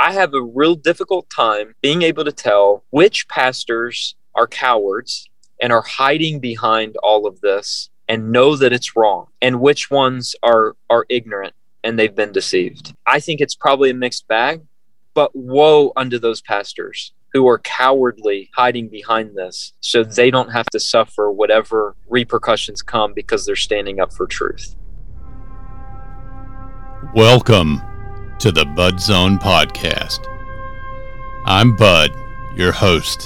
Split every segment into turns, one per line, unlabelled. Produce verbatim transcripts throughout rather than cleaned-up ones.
I have a real difficult time being able to tell which pastors are cowards and are hiding behind all of this and know that it's wrong, and which ones are are ignorant and they've been deceived. I think it's probably a mixed bag, but woe unto those pastors who are cowardly hiding behind this so they don't have to suffer whatever repercussions come because they're standing up for truth.
Welcome to the Bud Zone Podcast. I'm Bud, your host.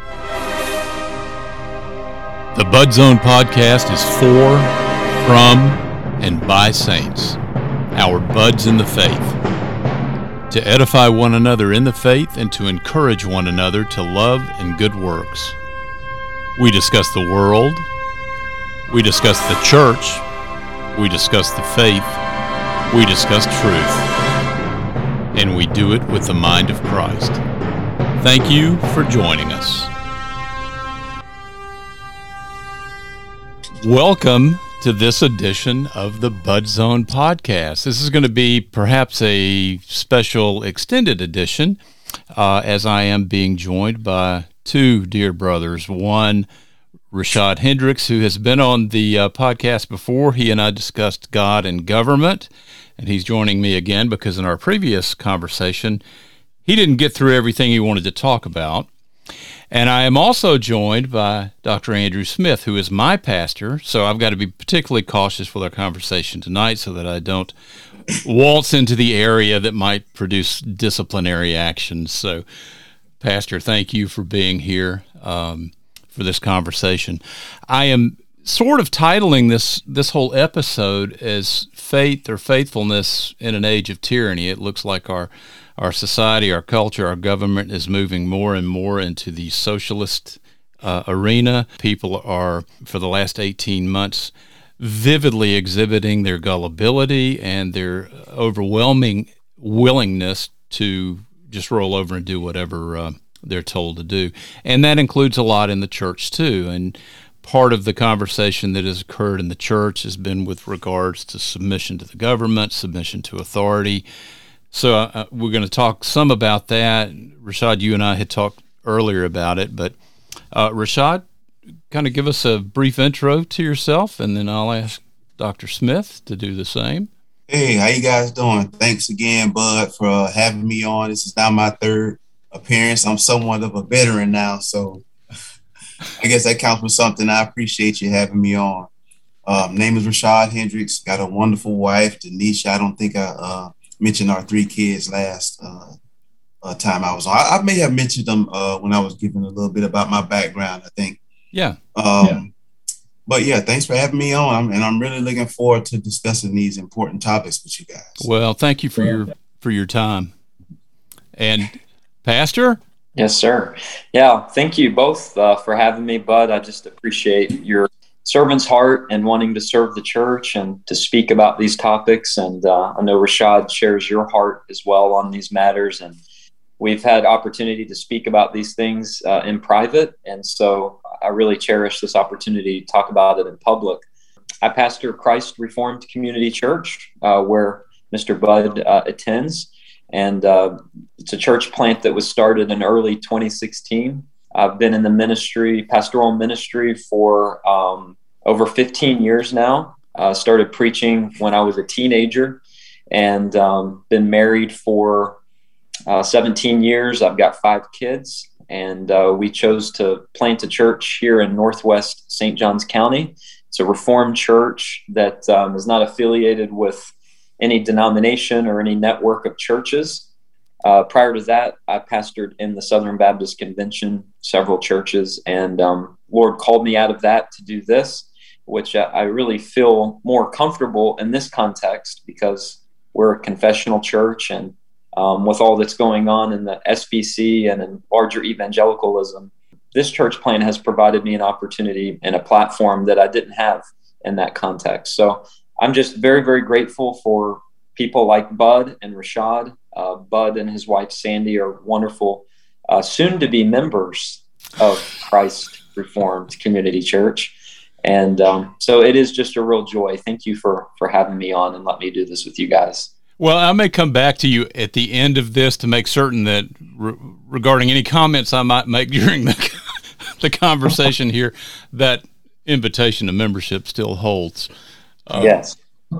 The Bud Zone Podcast is for, from, and by saints, our buds in the faith, to edify one another in the faith and to encourage one another to love and good works. We discuss the world, we discuss the church, we discuss the faith, we discuss truth, and we do it with the mind of Christ. Thank you for joining us. Welcome to this edition of the Bud Zone Podcast. This is going to be perhaps a special extended edition, uh, as I am being joined by two dear brothers. One, Rashad Hendricks, who has been on the uh, podcast before. He and I discussed God and government, and he's joining me again because in our previous conversation, he didn't get through everything he wanted to talk about. And I am also joined by Doctor Andrew Smith, who is my pastor, so I've got to be particularly cautious with our conversation tonight so that I don't waltz into the area that might produce disciplinary actions. So, Pastor, thank you for being here um, for this conversation. I am sort of titling this this whole episode as Faith or Faithfulness in an Age of Tyranny. It looks like our Our society, our culture, our government is moving more and more into the socialist uh, arena. People are, for the last eighteen months, vividly exhibiting their gullibility and their overwhelming willingness to just roll over and do whatever uh, they're told to do. And that includes a lot in the church, too. And part of the conversation that has occurred in the church has been with regards to submission to the government, submission to authority. So uh, we're going to talk some about that. Rashad, you and I had talked earlier about it, but uh, Rashad, kind of give us a brief intro to yourself, and then I'll ask Doctor Smith to do the same.
Hey, how you guys doing? Thanks again, Bud, for uh, having me on. This is now my third appearance. I'm somewhat of a veteran now, so I guess that counts for something. I appreciate you having me on. Um, name is Rashad Hendricks. Got a wonderful wife, Denisha. I don't think I uh, mentioned our three kids last uh, uh, time I was on. I, I may have mentioned them uh, when I was giving a little bit about my background, I think.
Yeah.
Um,
yeah.
But yeah, thanks for having me on. I'm, and I'm really looking forward to discussing these important topics with you guys.
Well, thank you for your for your time. And Pastor?
Yes, sir. Yeah, thank you both uh, for having me, Bud. I just appreciate your servant's heart and wanting to serve the church and to speak about these topics. And uh, I know Rashad shares your heart as well on these matters. And we've had opportunity to speak about these things uh, in private. And so I really cherish this opportunity to talk about it in public. I pastor Christ Reformed Community Church, uh, where Mister Bud uh, attends. And uh, it's a church plant that was started in early twenty sixteen. I've been in the ministry, pastoral ministry, for um, over fifteen years now. Uh, started preaching when I was a teenager, and um, been married for uh, seventeen years. I've got five kids, and uh, we chose to plant a church here in Northwest Saint Johns County. It's a Reformed church that um, is not affiliated with any denomination or any network of churches. Uh, prior to that, I pastored in the Southern Baptist Convention, several churches, and um, Lord called me out of that to do this, which I really feel more comfortable in this context because we're a confessional church, and um, with all that's going on in the S B C and in larger evangelicalism, this church plant has provided me an opportunity and a platform that I didn't have in that context. So I'm just very, very grateful for people like Bud and Rashad. Uh, Bud and his wife, Sandy, are wonderful, uh, soon-to-be members of Christ Reformed Community Church. And um, so it is just a real joy. Thank you for, for having me on and let me do this with you guys.
Well, I may come back to you at the end of this to make certain that re- regarding any comments I might make during the, the conversation here, that invitation to membership still holds.
Uh, yes.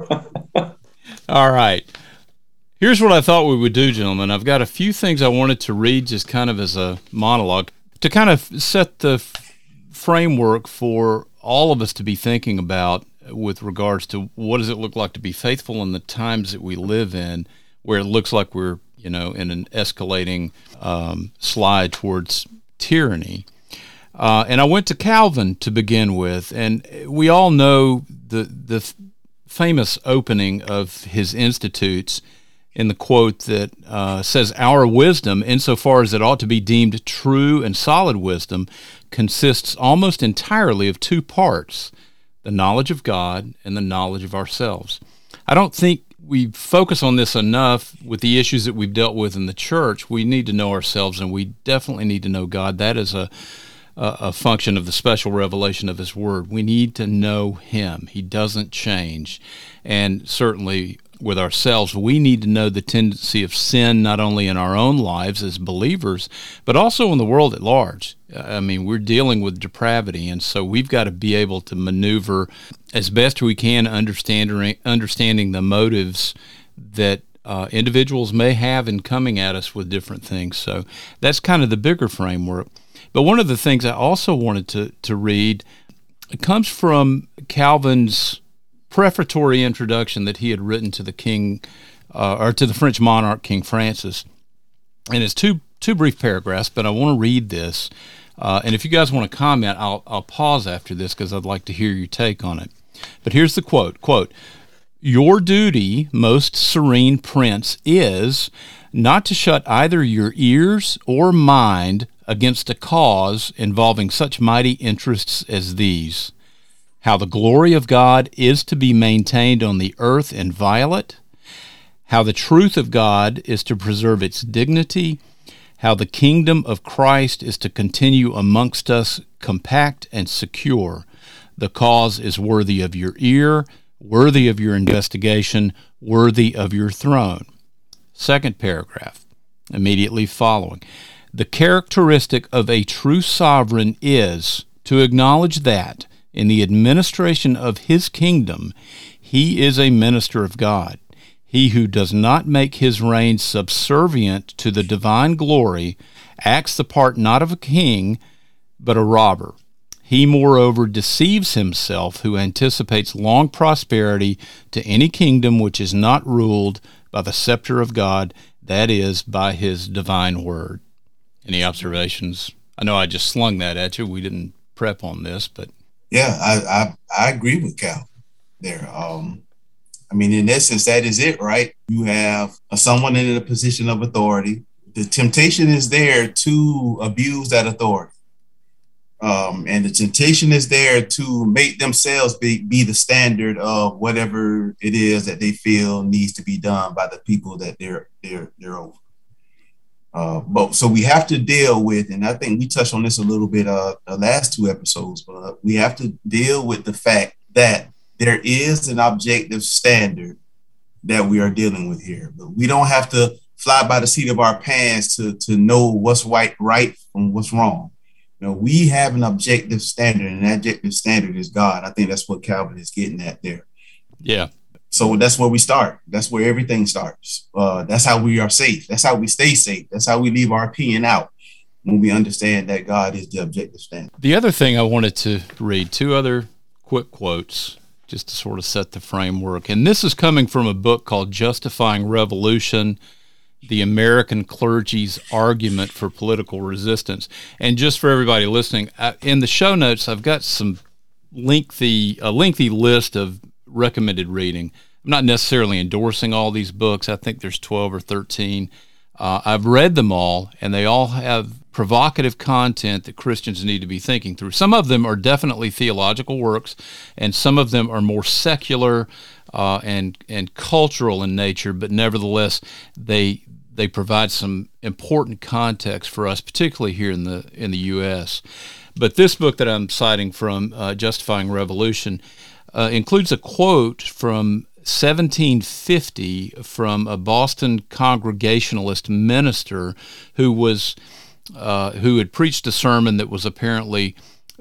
All right. Here's what I thought we would do, gentlemen. I've got a few things I wanted to read just kind of as a monologue to kind of set the f- framework for all of us to be thinking about with regards to what does it look like to be faithful in the times that we live in, where it looks like we're, you know, in an escalating um, slide towards tyranny. Uh, and I went to Calvin to begin with, and we all know the the f- famous opening of his Institutes in the quote that uh, says, "Our wisdom, insofar as it ought to be deemed true and solid wisdom, consists almost entirely of two parts, the knowledge of God and the knowledge of ourselves." I don't think we focus on this enough with the issues that we've dealt with in the church. We need to know ourselves, and we definitely need to know God. That is a a, a function of the special revelation of His Word. We need to know Him. He doesn't change. And certainly with ourselves, we need to know the tendency of sin not only in our own lives as believers, but also in the world at large. I mean, we're dealing with depravity, and so we've got to be able to maneuver as best we can, understanding understanding the motives that uh, individuals may have in coming at us with different things. So that's kind of the bigger framework. But one of the things I also wanted to, to read, it comes from Calvin's prefatory introduction that he had written to the king, uh, or to the French monarch, King Francis. And it's two two brief paragraphs, but I want to read this. Uh, and if you guys want to comment, I'll I'll pause after this because I'd like to hear your take on it. But here's the quote, quote, "Your duty, most serene prince, is not to shut either your ears or mind against a cause involving such mighty interests as these: how the glory of God is to be maintained on the earth inviolate, how the truth of God is to preserve its dignity, how the kingdom of Christ is to continue amongst us compact and secure. The cause is worthy of your ear, worthy of your investigation, worthy of your throne." Second paragraph, immediately following. "The characteristic of a true sovereign is to acknowledge that, in the administration of his kingdom, he is a minister of God. He who does not make his reign subservient to the divine glory acts the part not of a king, but a robber. He, moreover, deceives himself who anticipates long prosperity to any kingdom which is not ruled by the scepter of God, that is, by his divine word." Any observations? I know I just slung that at you. We didn't prep on this, but...
Yeah, I, I I agree with Cal there. Um, I mean, in essence, that is it, right? You have someone in a position of authority. The temptation is there to abuse that authority. Um, and the temptation is there to make themselves be, be the standard of whatever it is that they feel needs to be done by the people that they're they're they're over. Uh, but so we have to deal with, and I think we touched on this a little bit uh the last two episodes, but uh, we have to deal with the fact that there is an objective standard that we are dealing with here. But we don't have to fly by the seat of our pants to to know what's right right from what's wrong. You know, we have an objective standard, and that objective standard is God. I think that's what Calvin is getting at there.
Yeah.
So that's where we start. That's where everything starts. Uh, that's how we are safe. That's how we stay safe. That's how we leave our opinion out when we understand that God is the objective standard.
The other thing I wanted to read, two other quick quotes, just to sort of set the framework. And this is coming from a book called Justifying Revolution, The American Clergy's Argument for Political Resistance. And just for everybody listening, I, in the show notes, I've got some lengthy, a lengthy list of recommended reading. I'm not necessarily endorsing all these books. I think there's twelve or thirteen. Uh, I've read them all, and they all have provocative content that Christians need to be thinking through. Some of them are definitely theological works, and some of them are more secular uh, and and cultural in nature, but nevertheless, they they provide some important context for us, particularly here in the in the U S. But this book that I'm citing from, uh, Justifying Revolution, Uh, includes a quote from seventeen fifty from a Boston Congregationalist minister who was uh, who had preached a sermon that was apparently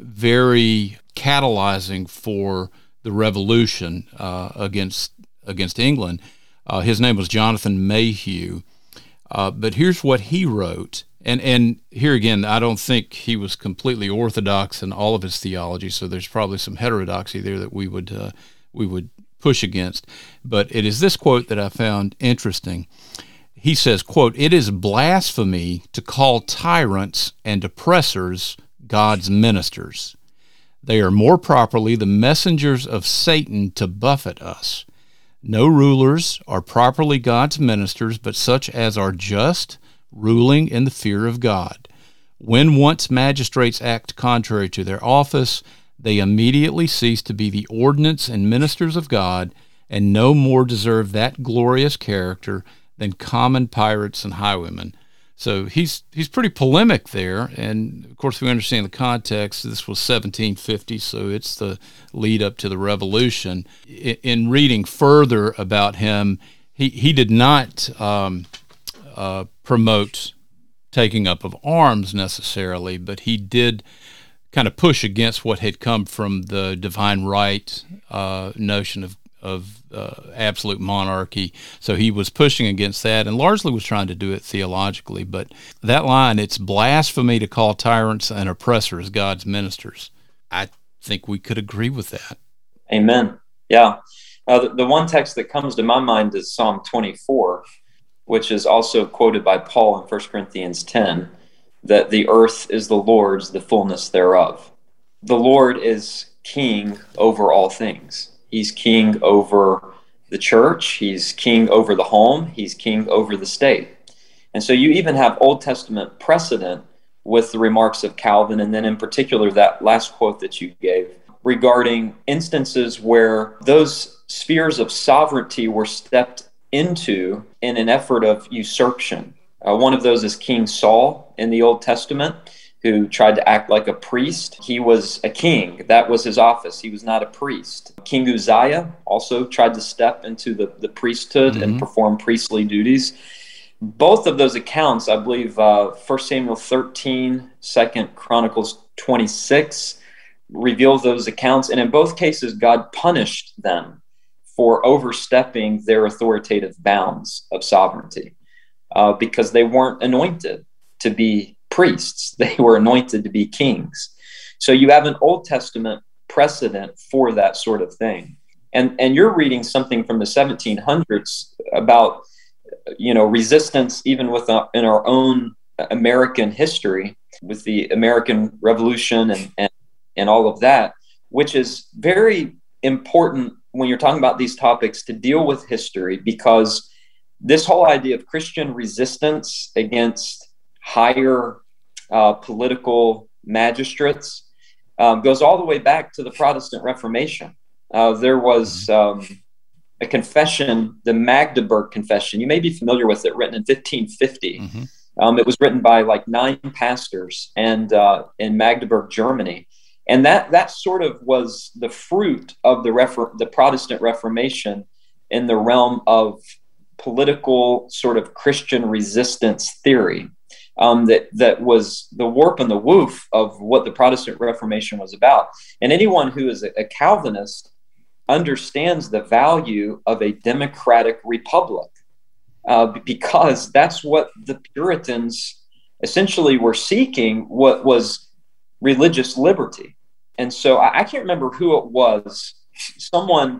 very catalyzing for the revolution uh, against against England. Uh, his name was Jonathan Mayhew. Uh, but here's what he wrote. And and here again, I don't think he was completely orthodox in all of his theology, so there's probably some heterodoxy there that we would uh, we would push against. But it is this quote that I found interesting. He says, quote, "It is blasphemy to call tyrants and oppressors God's ministers. They are more properly the messengers of Satan to buffet us. No rulers are properly God's ministers, but such as are just, ruling in the fear of God. When once magistrates act contrary to their office, they immediately cease to be the ordinance and ministers of God, and no more deserve that glorious character than common pirates and highwaymen." So he's he's pretty polemic there, and of course we understand the context. This was seventeen fifty, so it's the lead up to the Revolution. In, in reading further about him, he he did not um, uh, promote taking up of arms necessarily, but he did kind of push against what had come from the divine right uh, notion of of uh, absolute monarchy. So he was pushing against that and largely was trying to do it theologically. But that line, "It's blasphemy to call tyrants and oppressors God's ministers," I think we could agree with that.
Amen. Yeah. Uh, the, the one text that comes to my mind is Psalm twenty-four, which is also quoted by Paul in First Corinthians ten, that the earth is the Lord's, the fullness thereof. The Lord is king over all things. He's king over the church. He's king over the home. He's king over the state. And so you even have Old Testament precedent with the remarks of Calvin, and then in particular that last quote that you gave regarding instances where those spheres of sovereignty were stepped into in an effort of usurpation. Uh, one of those is King Saul in the Old Testament, who tried to act like a priest. He was a king. That was his office. He was not a priest. King Uzziah also tried to step into the, the priesthood mm-hmm. and perform priestly duties. Both of those accounts, I believe, uh, First Samuel thirteen, Second Chronicles twenty-six, reveals those accounts. And in both cases, God punished them for overstepping their authoritative bounds of sovereignty uh, because they weren't anointed to be priests. They were anointed to be kings. So you have an Old Testament precedent for that sort of thing. And and you're reading something from the seventeen hundreds about, you know, resistance even with uh, in our own American history with the American Revolution and, and, and all of that, which is very important when you're talking about these topics to deal with history, because this whole idea of Christian resistance against higher uh, political magistrates um, goes all the way back to the Protestant Reformation. Uh, there was um, a confession, the Magdeburg Confession. You may be familiar with it, written in fifteen fifty. Mm-hmm. Um, it was written by like nine pastors and uh, in Magdeburg, Germany. And that that sort of was the fruit of the Refor- the Protestant Reformation in the realm of political sort of Christian resistance theory. Um, that that was the warp and the woof of what the Protestant Reformation was about. And anyone who is a, a Calvinist understands the value of a democratic republic uh, because that's what the Puritans essentially were seeking, what was religious liberty. And so I, I can't remember who it was. Someone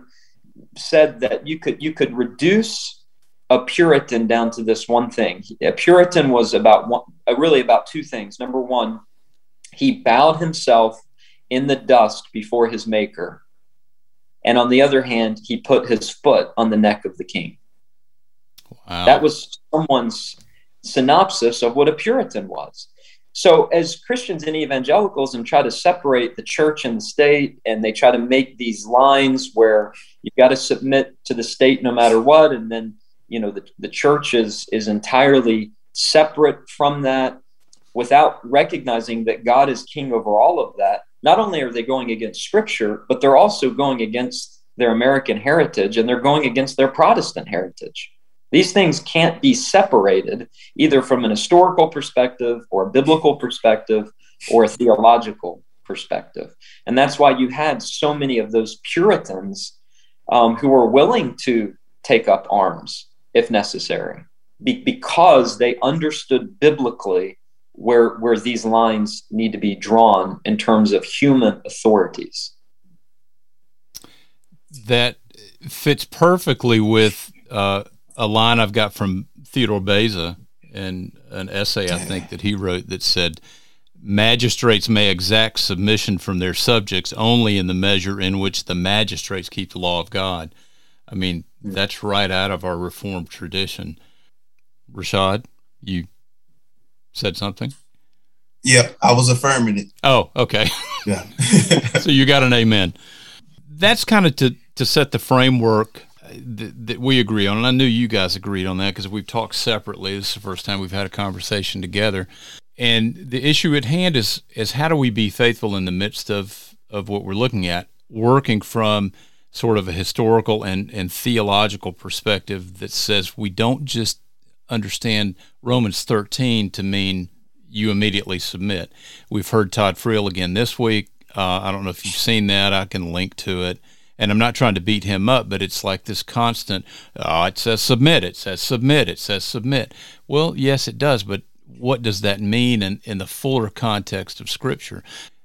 said that you could you could reduce a Puritan down to this one thing. A Puritan was about one, really about two things. Number one, he bowed himself in the dust before his maker. And on the other hand, he put his foot on the neck of the king. Wow. That was someone's synopsis of what a Puritan was. So as Christians and evangelicals and try to separate the church and the state, and they try to make these lines where you've got to submit to the state no matter what, and then you know, the, the church is, is entirely separate from that without recognizing that God is king over all of that. Not only are they going against Scripture, but they're also going against their American heritage and they're going against their Protestant heritage. These things can't be separated either from an historical perspective or a biblical perspective or a theological perspective. And that's why you had so many of those Puritans um, who were willing to take up arms if necessary, be- because they understood biblically where, where these lines need to be drawn in terms of human authorities.
That fits perfectly with uh, a line I've got from Theodore Beza in an essay I think that he wrote that said, magistrates may exact submission from their subjects only in the measure in which the magistrates keep the law of God. I mean, that's right out of our Reformed tradition. Rashad, you said something?
Yeah, I was affirming it.
Oh, okay.
Yeah.
So you got an amen. That's kind of to, to set the framework that, that we agree on. And I knew you guys agreed on that because we've talked separately. This is the first time we've had a conversation together. And the issue at hand is is how do we be faithful in the midst of, of what we're looking at, working from sort of a historical and, and theological perspective that says we don't just understand Romans thirteen to mean you immediately submit. We've heard Todd Friel again this week. Uh, I don't know if you've seen that. I can link to it. And I'm not trying to beat him up, but it's like this constant, oh, it says submit, it says submit, it says submit. Well, yes, it does, but what does that mean in, in the fuller context of Scripture?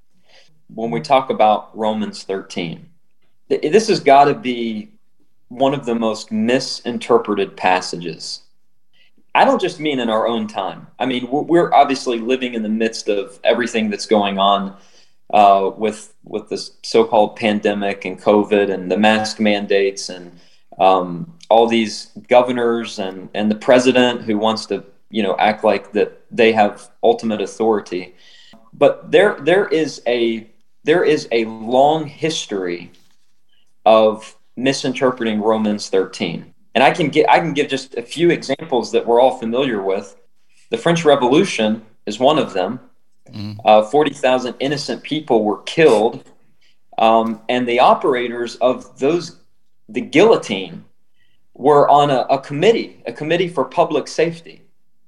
When we talk about Romans thirteen, this has got to be one of the most misinterpreted passages. I don't just mean in our own time. I mean, we're obviously living in the midst of everything that's going on uh, with with this so-called pandemic and COVID and the mask mandates and um, all these governors and, and the president who wants to, you know, act like that they have ultimate authority. But there there is a there is a long history of misinterpreting Romans thirteen. And I can get I can give just a few examples that we're all familiar with. The French Revolution is one of them. Mm-hmm. Uh, forty thousand innocent people were killed, um, and the operators of those the guillotine were on a, a committee, a committee for public safety.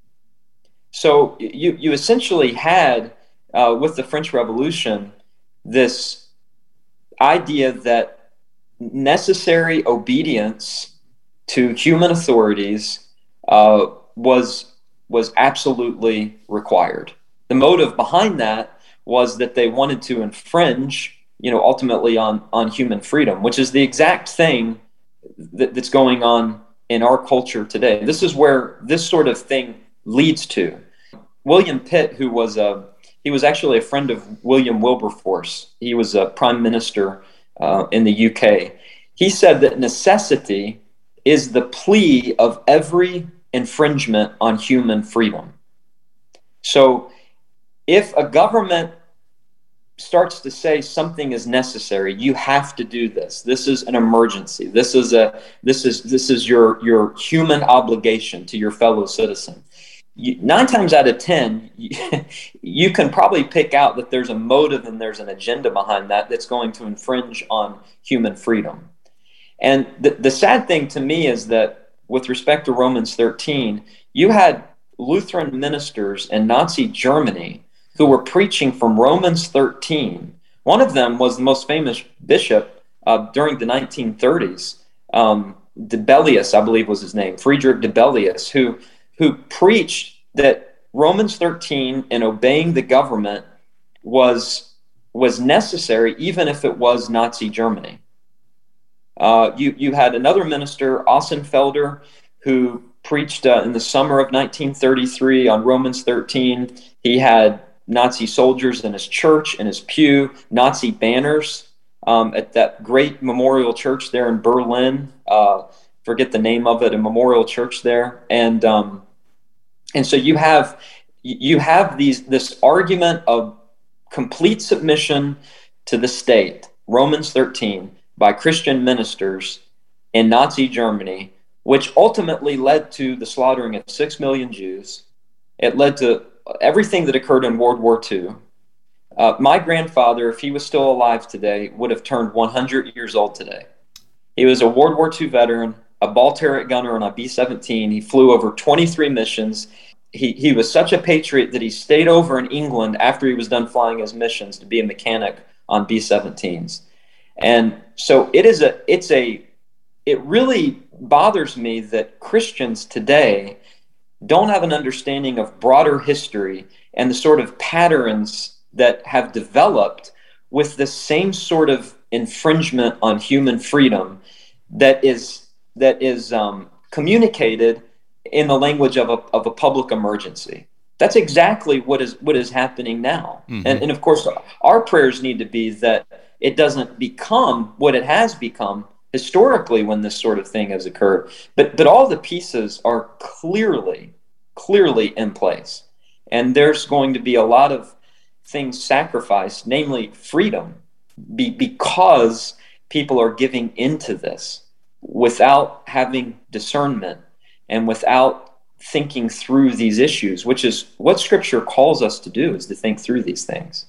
So you you essentially had uh, with the French Revolution this idea that necessary obedience to human authorities uh, was was absolutely required. The motive behind that was that they wanted to infringe, you know, ultimately on on human freedom, which is the exact thing that, that's going on in our culture today. This is where this sort of thing leads to. William Pitt, who was a he was actually a friend of William Wilberforce. He was a prime minister uh, in the U K. He said that necessity is the plea of every infringement on human freedom. So if a government starts to say something is necessary, you have to do this. This is an emergency. This is a this is this is your your human obligation to your fellow citizen. You, nine times out of ten, you, you can probably pick out that there's a motive and there's an agenda behind that that's going to infringe on human freedom. And the, the sad thing to me is that with respect to Romans thirteen, you had Lutheran ministers in Nazi Germany who were preaching from Romans thirteen. One of them was the most famous bishop uh, during the nineteen thirties, um, Dibelius, I believe was his name, Friedrich Dibelius, who, who preached that Romans thirteen and obeying the government was, was necessary even if it was Nazi Germany. Uh, you, you had another minister, Ossenfelder, who preached uh, in the summer of nineteen thirty-three on Romans thirteen. He had Nazi soldiers in his church, in his pew, Nazi banners um, at that great memorial church there in Berlin. Uh, forget the name of it, a memorial church there. And um, and so you have you have these this argument of complete submission to the state, Romans thirteen, by Christian ministers in Nazi Germany, which ultimately led to the slaughtering of six million Jews. It led to everything that occurred in World War Two. Uh, my grandfather, if he was still alive today, would have turned one hundred years old today. He was a World War Two veteran, a ball turret gunner on a B seventeen. He flew over twenty-three missions. He he was such a patriot that he stayed over in England after he was done flying his missions to be a mechanic on B seventeens. And so it is a it's a it really bothers me that Christians today don't have an understanding of broader history and the sort of patterns that have developed with the same sort of infringement on human freedom that is that is um, communicated in the language of a of a public emergency. That's exactly what is what is happening now. Mm-hmm. And and of course, our prayers need to be that it doesn't become what it has become historically when this sort of thing has occurred. But but all the pieces are clearly, clearly in place. And there's going to be a lot of things sacrificed, namely freedom, be, because people are giving into this without having discernment and without thinking through these issues, which is what Scripture calls us to do, is to think through these things.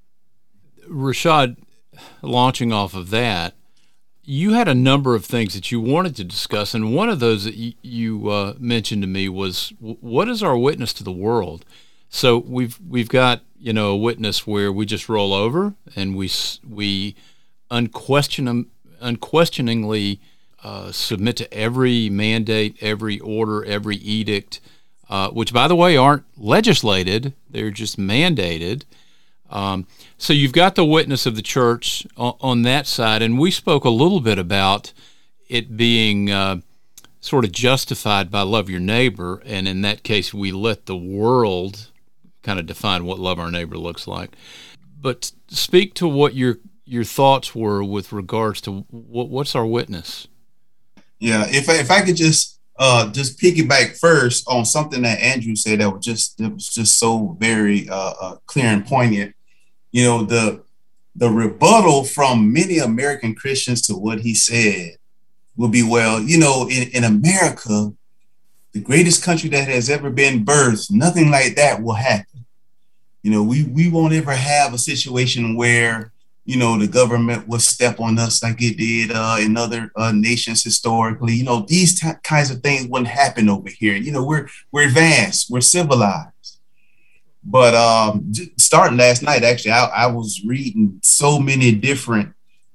Rashad, launching off of that, you had a number of things that you wanted to discuss, and one of those that you, you uh, mentioned to me was, what is our witness to the world? So we've we've got, you know, a witness where we just roll over and we we unquestion, unquestioningly uh, submit to every mandate, every order, every edict, uh, which, by the way, aren't legislated; they're just mandated. Um, so you've got the witness of the church on, on that side, and we spoke a little bit about it being uh, sort of justified by love your neighbor, and in that case, we let the world kind of define what love our neighbor looks like. But speak to what your your thoughts were with regards to what, what's our witness.
Yeah, if I, if I could just uh, just piggyback first on something that Andrew said that was just that was just so very uh, uh, clear and poignant. You know, the the rebuttal from many American Christians to what he said will be, well, you know, in, in America, the greatest country that has ever been birthed, nothing like that will happen. You know, we we won't ever have a situation where, you know, the government will step on us like it did uh, in other uh, nations historically. You know, these t- kinds of things wouldn't happen over here. You know, we're we're advanced, we're civilized. But um, starting last night, actually, I, I was reading so many different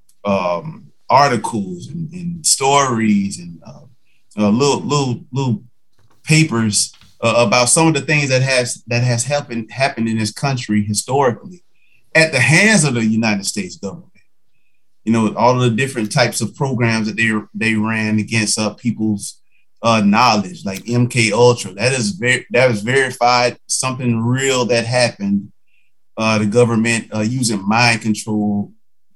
um, articles and, and stories and uh, uh, little little little papers uh, about some of the things that has that has happened happened in this country historically at the hands of the United States government. You know, all of the different types of programs that they they ran against uh, people's Uh, knowledge, like M K Ultra, that is very that was verified, something real that happened. Uh, the government uh, using mind control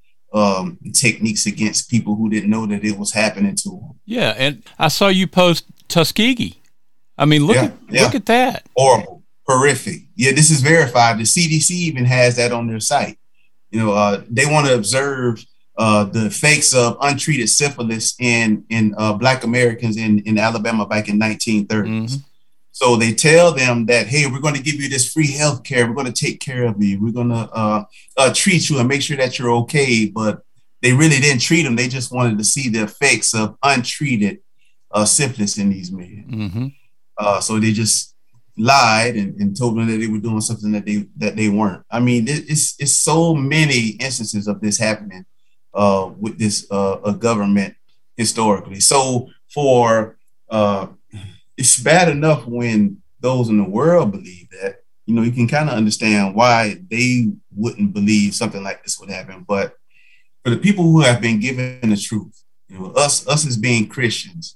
um, techniques against people who didn't know that it was happening to them.
Yeah, and I saw you post Tuskegee. I mean, look
yeah,
at
yeah.
look at that.
Horrible, horrific. Yeah, this is verified. The C D C even has that on their site. You know, uh, they want to observe Uh, the effects of untreated syphilis in in uh, Black Americans in, in Alabama back in nineteen thirties. Mm-hmm. So they tell them that, hey, we're going to give you this free health care. We're going to take care of you. We're going to uh, uh, treat you and make sure that you're okay. But they really didn't treat them. They just wanted to see the effects of untreated uh, syphilis in these men. Mm-hmm. Uh, so they just lied and, and told them that they were doing something that they that they weren't. I mean, it's it's so many instances of this happening Uh, with this uh, a government historically. So for uh, it's bad enough when those in the world believe that, you know, you can kind of understand why they wouldn't believe something like this would happen. But for the people who have been given the truth, you know, us, us as being Christians,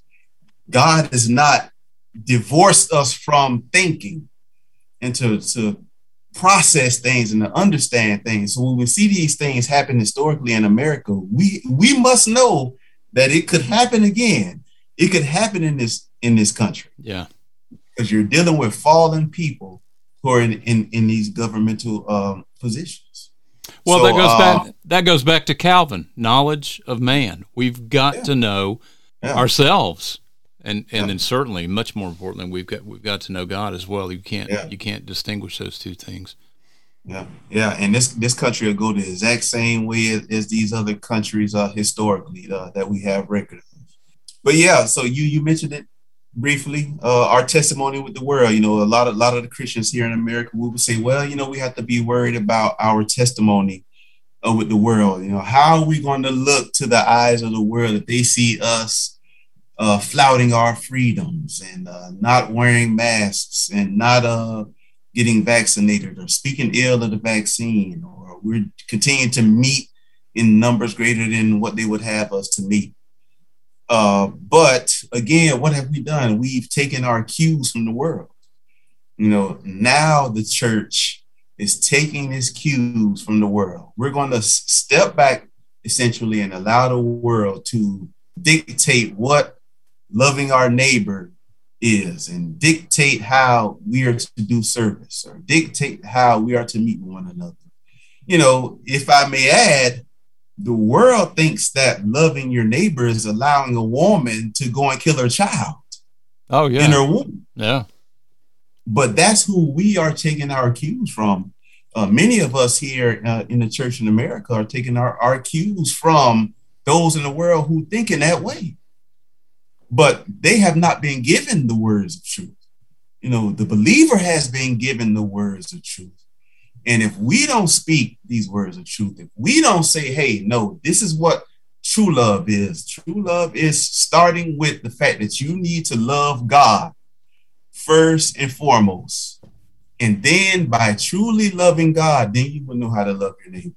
God has not divorced us from thinking and to, to process things and to understand things. So when we see these things happen historically in America, we we must know that it could happen again. It could happen in this in this country.
Yeah,
because you're dealing with fallen people who are in in, in these governmental um, positions.
Well,
so,
that goes
uh,
back. That goes back to Calvin. Knowledge of man. We've got yeah. to know yeah. ourselves. And and yeah. then certainly, much more importantly, we've got we've got to know God as well. You can't yeah. you can't distinguish those two things.
Yeah, yeah, and this this country will go the exact same way as, as these other countries uh, historically uh, that we have record of. But yeah, so you you mentioned it briefly. Uh, our testimony with the world. You know, a lot of a lot of the Christians here in America we would say, well, you know, we have to be worried about our testimony uh, with the world. You know, how are we going to look to the eyes of the world if they see us uh, flouting our freedoms and uh, not wearing masks and not uh getting vaccinated or speaking ill of the vaccine, or we're continuing to meet in numbers greater than what they would have us to meet. Uh, but again, what have we done? We've taken our cues from the world. You know, now the church is taking its cues from the world. We're going to step back essentially and allow the world to dictate what loving our neighbor is and dictate how we are to do service or dictate how we are to meet one another. You know, if I may add, the world thinks that loving your neighbor is allowing a woman to go and kill her child.
Oh, yeah.
In her womb.
Yeah.
But that's who we are taking our cues from. Uh, many of us here uh, in the church in America are taking our, our cues from those in the world who think in that way. But they have not been given the words of truth. You know, the believer has been given the words of truth. And if we don't speak these words of truth, if we don't say, hey, no, this is what true love is. True love is starting with the fact that you need to love God first and foremost. And then by truly loving God, then you will know how to love your neighbor.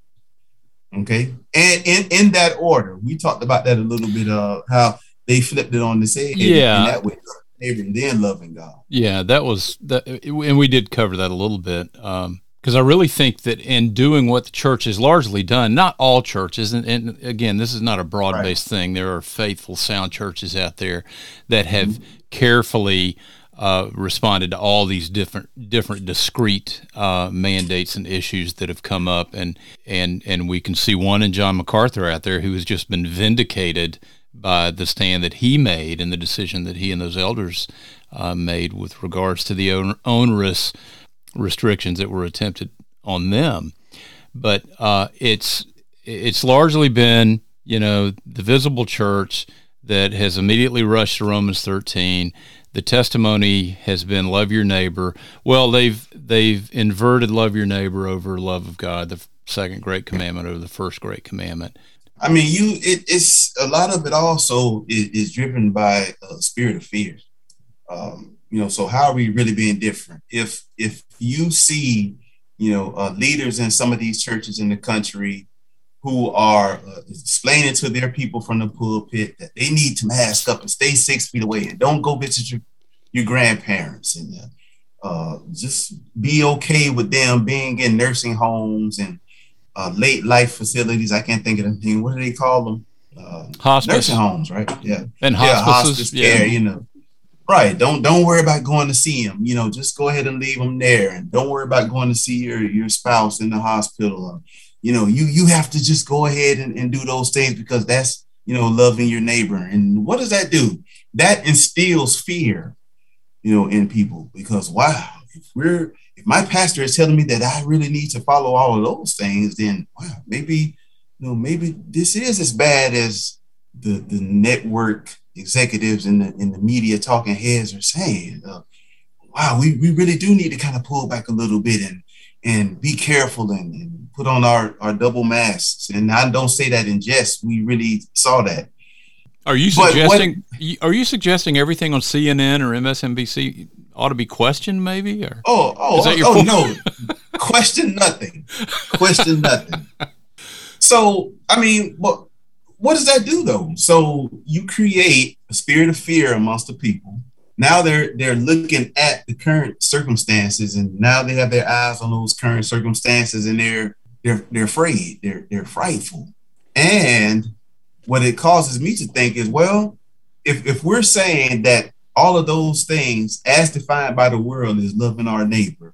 Okay. And in, in that order, we talked about that a little bit of how they flipped it on the head.
Yeah.
In that way, neighbor and then loving God.
Yeah, that was that, and we did cover that a little bit. Um, because I really think that in doing what the church has largely done, not all churches, and, and again, this is not a broad-based right. thing. There are faithful, sound churches out there that have mm-hmm. carefully uh, responded to all these different, different discrete uh, mandates and issues that have come up, and and and we can see one in John MacArthur out there who has just been vindicated by the stand that he made and the decision that he and those elders uh, made with regards to the own, onerous restrictions that were attempted on them. But uh, it's it's largely been, you know, the visible church that has immediately rushed to Romans thirteen. The testimony has been love your neighbor. Well, they've they've inverted love your neighbor over love of God, the second great commandment over the first great commandment.
I mean, you it, it's a lot of it also is, is driven by a spirit of fear. Um, you know, so how are we really being different? If if you see, you know, uh, leaders in some of these churches in the country who are uh, explaining to their people from the pulpit that they need to mask up and stay six feet away and don't go visit your, your grandparents and uh, uh, just be okay with them being in nursing homes and Uh, late life facilities. I can't think of the name. What do they call them? Uh,
hospice.
Nursing homes, right? Yeah.
And
yeah,
hospices.
hospice care,
yeah.
you know. Right. Don't don't worry about going to see them. You know, just go ahead and leave them there. And don't worry about going to see your, your spouse in the hospital. You know, you you have to just go ahead and, and do those things because that's, you know, loving your neighbor. And what does that do? That instills fear, you know, in people because, wow, if we're If my pastor is telling me that I really need to follow all of those things, then wow, maybe, you know, maybe this is as bad as the, the network executives and the, in the media talking heads are saying. Uh, wow, we, we really do need to kind of pull back a little bit and and be careful and, and put on our, our double masks. And I don't say that in jest. We really saw that.
Are you suggesting? What, are you suggesting everything on C N N or M S N B C ought to be questioned, maybe? Or
oh, oh,
is that your
oh,
point?
no! Question nothing. Question nothing. So, I mean, what what does that do though? So you create a spirit of fear amongst the people. Now they're they're looking at the current circumstances, and now they have their eyes on those current circumstances, and they're they're they're afraid. They're they're frightful, and what it causes me to think is, well, if if we're saying that all of those things, as defined by the world, is loving our neighbor.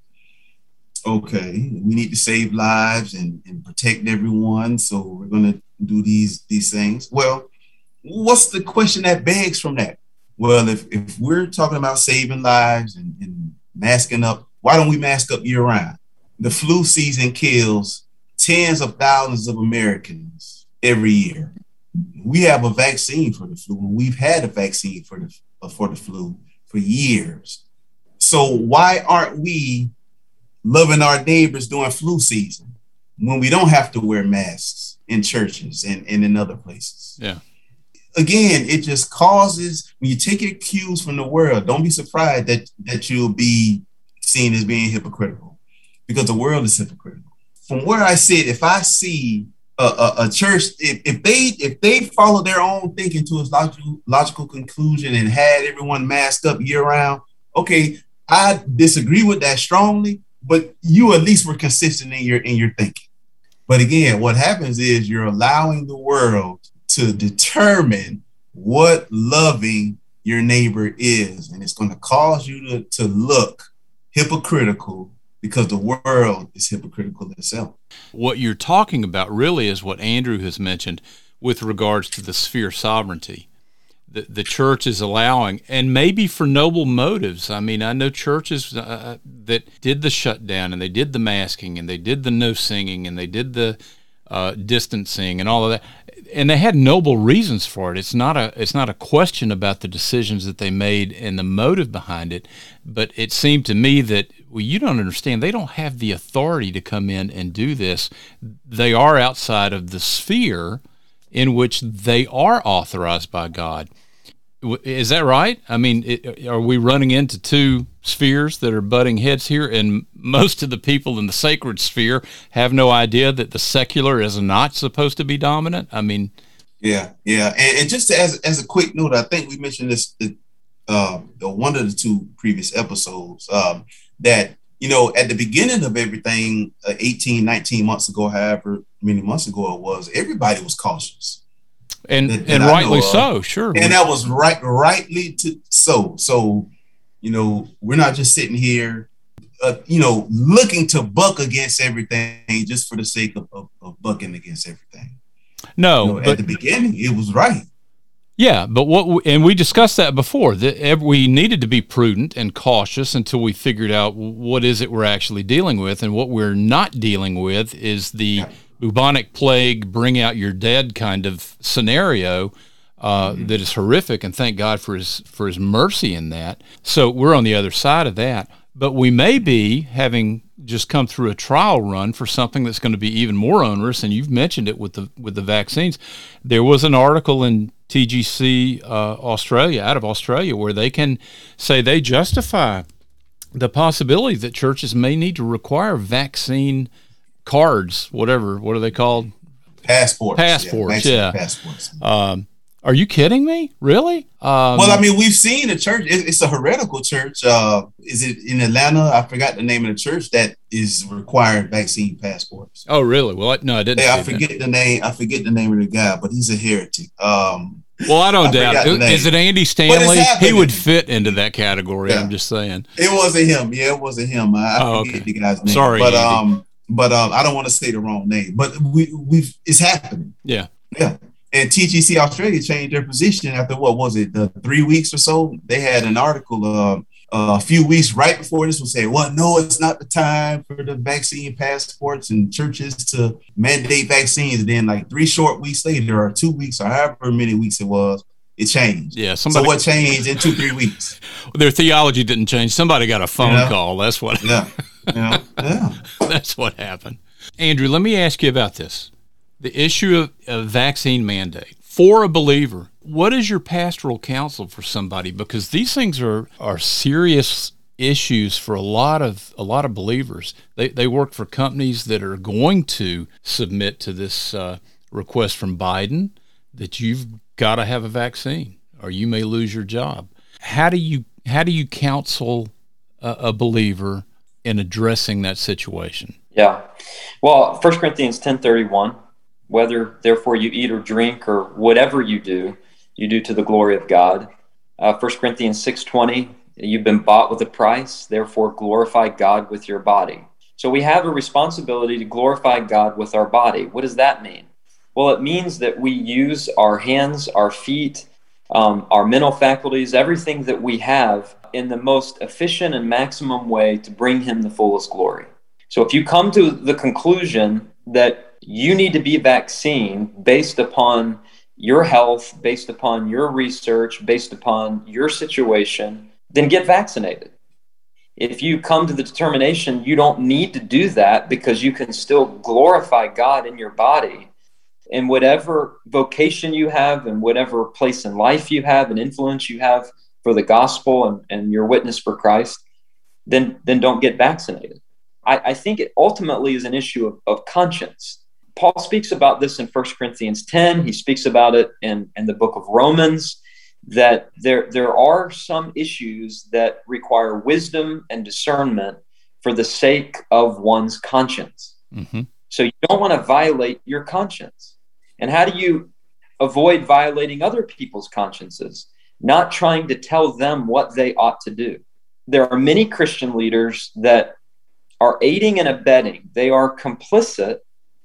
Okay, we need to save lives and, and protect everyone, so we're going to do these these things. Well, what's the question that begs from that? Well, if, if we're talking about saving lives and, and masking up, why don't we mask up year round? the flu season kills tens of thousands of Americans every year. We have a vaccine for the flu, and we've had a vaccine for the uh, for the flu for years. So why aren't we loving our neighbors during flu season when we don't have to wear masks in churches and, and in other places?
Yeah.
Again, it just causes, when you take your cues from the world, don't be surprised that, that you'll be seen as being hypocritical, because the world is hypocritical. From where I sit, if I see a, a, a church, if, if they if they follow their own thinking to its logical, logical conclusion and had everyone masked up year round, okay, I disagree with that strongly, but you at least were consistent in your in your thinking. But again, what happens is you're allowing the world to determine what loving your neighbor is, and it's going to cause you to, to look hypocritical, because the world is hypocritical itself.
What you're talking about really is what Andrew has mentioned with regards to the sphere sovereignty. The, the church is allowing, and maybe for noble motives. I mean, I know churches uh, that did the shutdown, and they did the masking, and they did the no singing, and they did the uh, distancing, and all of that, and they had noble reasons for it. It's not a it's not a question about the decisions that they made and the motive behind it, but it seemed to me that, well, you don't understand. They don't have the authority to come in and do this. They are outside of the sphere in which they are authorized by God. Is that right? I mean, it, are we running into two spheres that are butting heads here, and most of the people in the sacred sphere have no idea that the secular is not supposed to be dominant? I mean,
yeah, yeah. And, and just as as a quick note, I think we mentioned this uh, the one of the two previous episodes, um, that, you know, at the beginning of everything, uh, eighteen, nineteen months ago, however many months ago it was, everybody was cautious.
And
that, that
and rightly so, sure.
And that was right, rightly to so. So, you know, we're not just sitting here, uh, you know, looking to buck against everything just for the sake of, of, of bucking against everything.
No,
you know,
but
at the beginning, it was right.
Yeah, but what we, and we discussed that before, that we needed to be prudent and cautious until we figured out what is it we're actually dealing with, and what we're not dealing with is the yeah. bubonic plague, bring out your dead kind of scenario uh, mm-hmm. that is horrific, and thank God for his for his mercy in that. So we're on the other side of that, but we may be having just come through a trial run for something that's going to be even more onerous, and you've mentioned it with the with the vaccines. There was an article in T G C uh, Australia, out of Australia, where they can say they justify the possibility that churches may need to require vaccine cards, whatever, what are they called?
Passports.
Passports, yeah. yeah.
Passports.
Um, are you kidding me? Really? Um,
well, I mean, we've seen a church. It's a heretical church. Uh, is it in Atlanta? I forgot the name of the church that is requiring vaccine passports.
Oh, really? Well, I, no, I didn't.
Yeah, I forget that. the name. I forget the name of the guy, but he's a heretic. Um,
well, I don't I doubt it. Is it Andy Stanley? He would fit into that category. Yeah. I'm just saying.
It wasn't him. Yeah, it wasn't him. I, I
oh,
forget
okay.
the guy's name.
Sorry,
but
Andy.
um, but um, I don't want to say the wrong name. But we we've it's happening.
Yeah,
yeah. And T G C Australia changed their position after, what was it, the three weeks or so? They had an article uh, uh, a few weeks right before this was saying, well, no, it's not the time for the vaccine passports and churches to mandate vaccines. And then like three short weeks later, or two weeks, or however many weeks it was, it changed.
Yeah. Somebody,
so what changed in two, three weeks?
Their theology didn't change. Somebody got a phone
yeah.
call. That's what.
Yeah. Yeah. yeah.
That's what happened. Andrew, let me ask you about this. The issue of a vaccine mandate for a believer. What is your pastoral counsel for somebody? Because these things are, are serious issues for a lot of a lot of believers. They they work for companies that are going to submit to this uh, request from Biden that you've got to have a vaccine or you may lose your job. How do you how do you counsel a, a believer in addressing that situation?
Yeah, well, First Corinthians ten thirty-one. Whether, therefore, you eat or drink or whatever you do, you do to the glory of God. Uh, First Corinthians six twenty, you've been bought with a price, therefore glorify God with your body. So we have a responsibility to glorify God with our body. What does that mean? Well, it means that we use our hands, our feet, um, our mental faculties, everything that we have in the most efficient and maximum way to bring him the fullest glory. So if you come to the conclusion that you need to be vaccinated based upon your health, based upon your research, based upon your situation, then get vaccinated. If you come to the determination you don't need to do that because you can still glorify God in your body, in whatever vocation you have and whatever place in life you have and influence you have for the gospel and, and your witness for Christ, then, then don't get vaccinated. I, I think it ultimately is an issue of, of conscience. Paul speaks about this in First Corinthians ten. He speaks about it in, in the book of Romans, that there, there are some issues that require wisdom and discernment for the sake of one's conscience. Mm-hmm. So you don't want to violate your conscience. And how do you avoid violating other people's consciences? Not trying to tell them what they ought to do. There are many Christian leaders that are aiding and abetting. They are complicit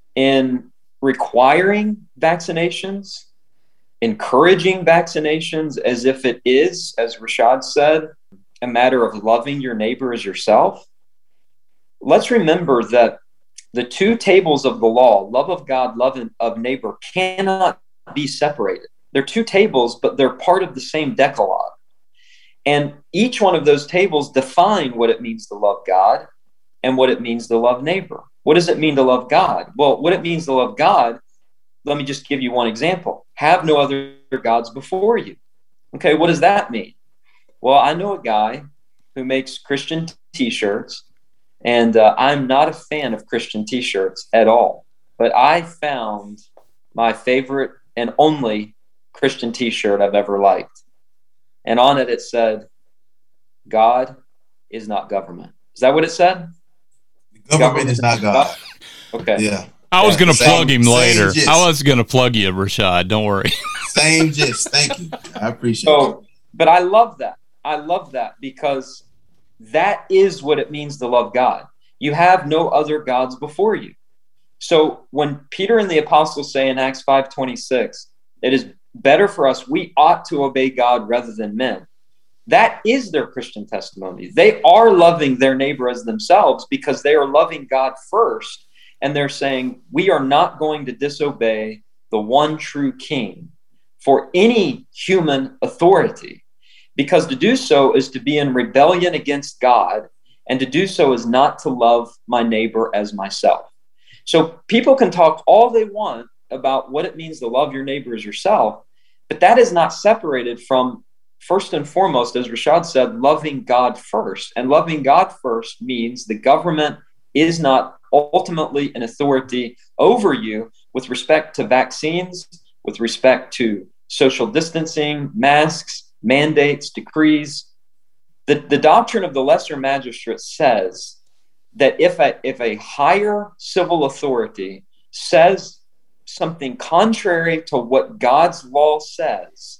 in requiring vaccinations, encouraging vaccinations as if it is, as Rashad said, a matter of loving your neighbor as yourself. Let's remember that the two tables of the law, love of God, love of neighbor, cannot be separated. They're two tables, but they're part of the same Decalogue. And each one of those tables define what it means to love God and what it means to love neighbor. What does it mean to love God? Well, what it means to love God, let me just give you one example. Have no other gods before you. Okay, what does that mean? Well, I know a guy who makes Christian t-shirts, and uh, I'm not a fan of Christian t-shirts at all. But I found my favorite and only Christian t-shirt I've ever liked. And on it, it said, God is not government. Is that what it said?
Government, government is not God. God.
Okay.
Yeah.
I was going to plug him later.
Gist.
I was going to plug you, Rashad. Don't worry.
Same gist. Thank you. I appreciate
so,
it.
But I love that. I love that because that is what it means to love God. You have no other gods before you. So when Peter and the apostles say in Acts five twenty-six, it is better for us, we ought to obey God rather than men. That is their Christian testimony. They are loving their neighbor as themselves because they are loving God first. And they're saying, we are not going to disobey the one true king for any human authority, because to do so is to be in rebellion against God, and to do so is not to love my neighbor as myself. So people can talk all they want about what it means to love your neighbor as yourself, but that is not separated from, first and foremost, as Rashad said, loving God first. And loving God first means the government is not ultimately an authority over you with respect to vaccines, with respect to social distancing, masks, mandates, decrees. The, the doctrine of the lesser magistrate says that if a, if a higher civil authority says something contrary to what God's law says,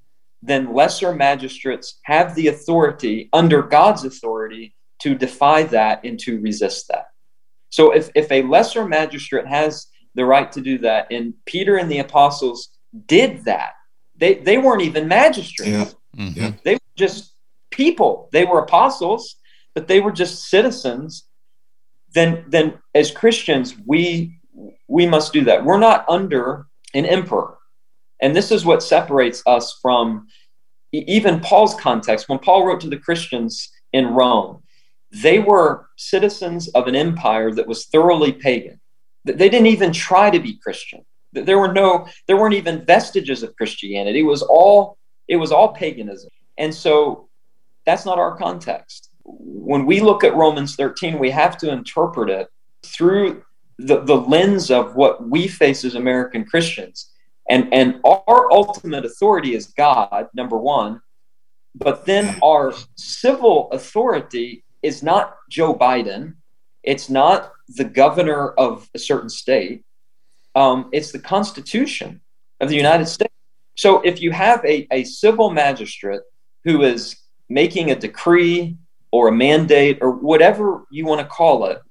then lesser magistrates have the authority under God's authority to defy that and to resist that. So if, if a lesser magistrate has the right to do that, and Peter and the apostles did that, they, they weren't even magistrates.
Yeah. Mm-hmm.
They were just people. They were apostles, but they were just citizens. Then, then as Christians, we, we must do that. We're not under an emperor. And this is what separates us from even Paul's context. When Paul wrote to the Christians in Rome, they were citizens of an empire that was thoroughly pagan. They didn't even try to be Christian. There were no, there weren't even vestiges of Christianity. It was all, it was all paganism. And so that's not our context. When we look at Romans thirteen, we have to interpret it through the, the lens of what we face as American Christians. And, and our ultimate authority is God, number one. But then our civil authority is not Joe Biden. It's not the governor of a certain state. Um, it's the Constitution of the United States. So if you have a, a civil magistrate who is making a decree or a mandate or whatever you want to call it,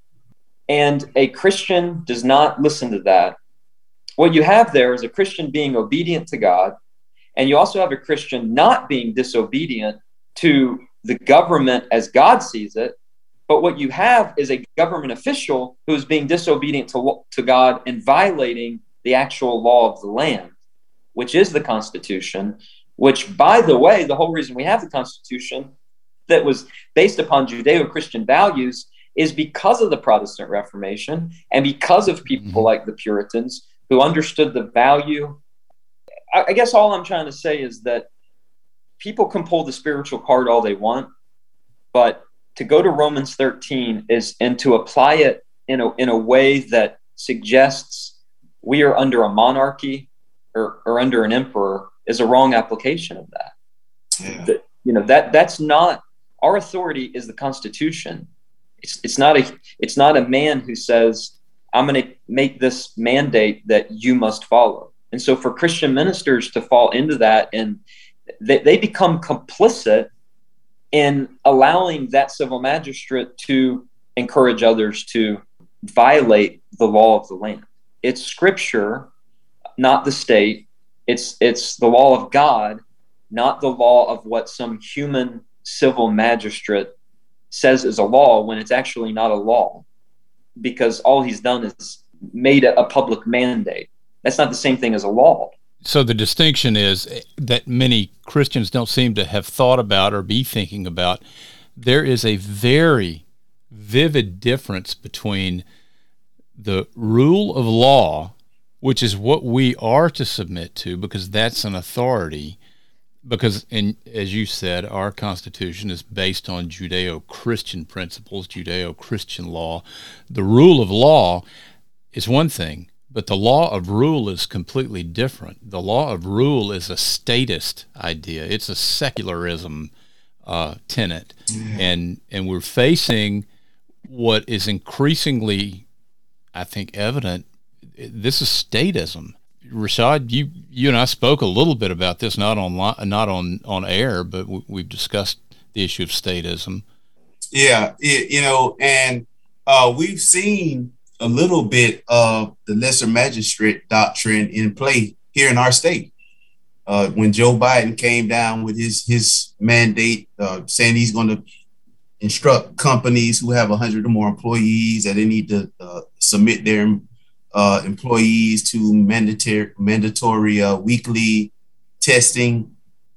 and a Christian does not listen to that, what you have there is a Christian being obedient to God, and you also have a Christian not being disobedient to the government as God sees it, But what you have is a government official who is being disobedient to, to God and violating the actual law of the land, which is the Constitution, which, by the way, the whole reason we have the Constitution that was based upon Judeo-Christian values is because of the Protestant Reformation and because of people mm-hmm. like the Puritans who understood the value. I, I guess all I'm trying to say is that people can pull the spiritual card all they want, but to go to Romans thirteen is and to apply it in a in a way that suggests we are under a monarchy or, or under an emperor is a wrong application of that. Yeah. That, you know, that that's not our authority is the Constitution. It's it's not a it's not a man who says, I'm going to make this mandate that you must follow. And so for Christian ministers to fall into that, and they, they become complicit in allowing that civil magistrate to encourage others to violate the law of the land. It's scripture, not the state. It's it's the law of God, not the law of what some human civil magistrate says is a law when it's actually not a law, because all he's done is made a, a public mandate. That's not the same thing as a law.
So the distinction is that many Christians don't seem to have thought about or be thinking about. There is a very vivid difference between the rule of law, which is what we are to submit to because that's an authority, because, in, as you said, our Constitution is based on Judeo-Christian principles, Judeo-Christian law. The rule of law is one thing, but the law of rule is completely different. The law of rule is a statist idea. It's a secularism uh, tenet. Mm-hmm. And and we're facing what is increasingly, I think, evident. This is statism. Rashad, you you and I spoke a little bit about this, not on not on, on air, but we, we've discussed the issue of statism.
Yeah, it, you know, and uh, we've seen a little bit of the lesser magistrate doctrine in play here in our state. Uh, when Joe Biden came down with his his mandate, uh, saying he's going to instruct companies who have one hundred or more employees that they need to uh, submit their uh, employees to mandatory mandatory uh, weekly testing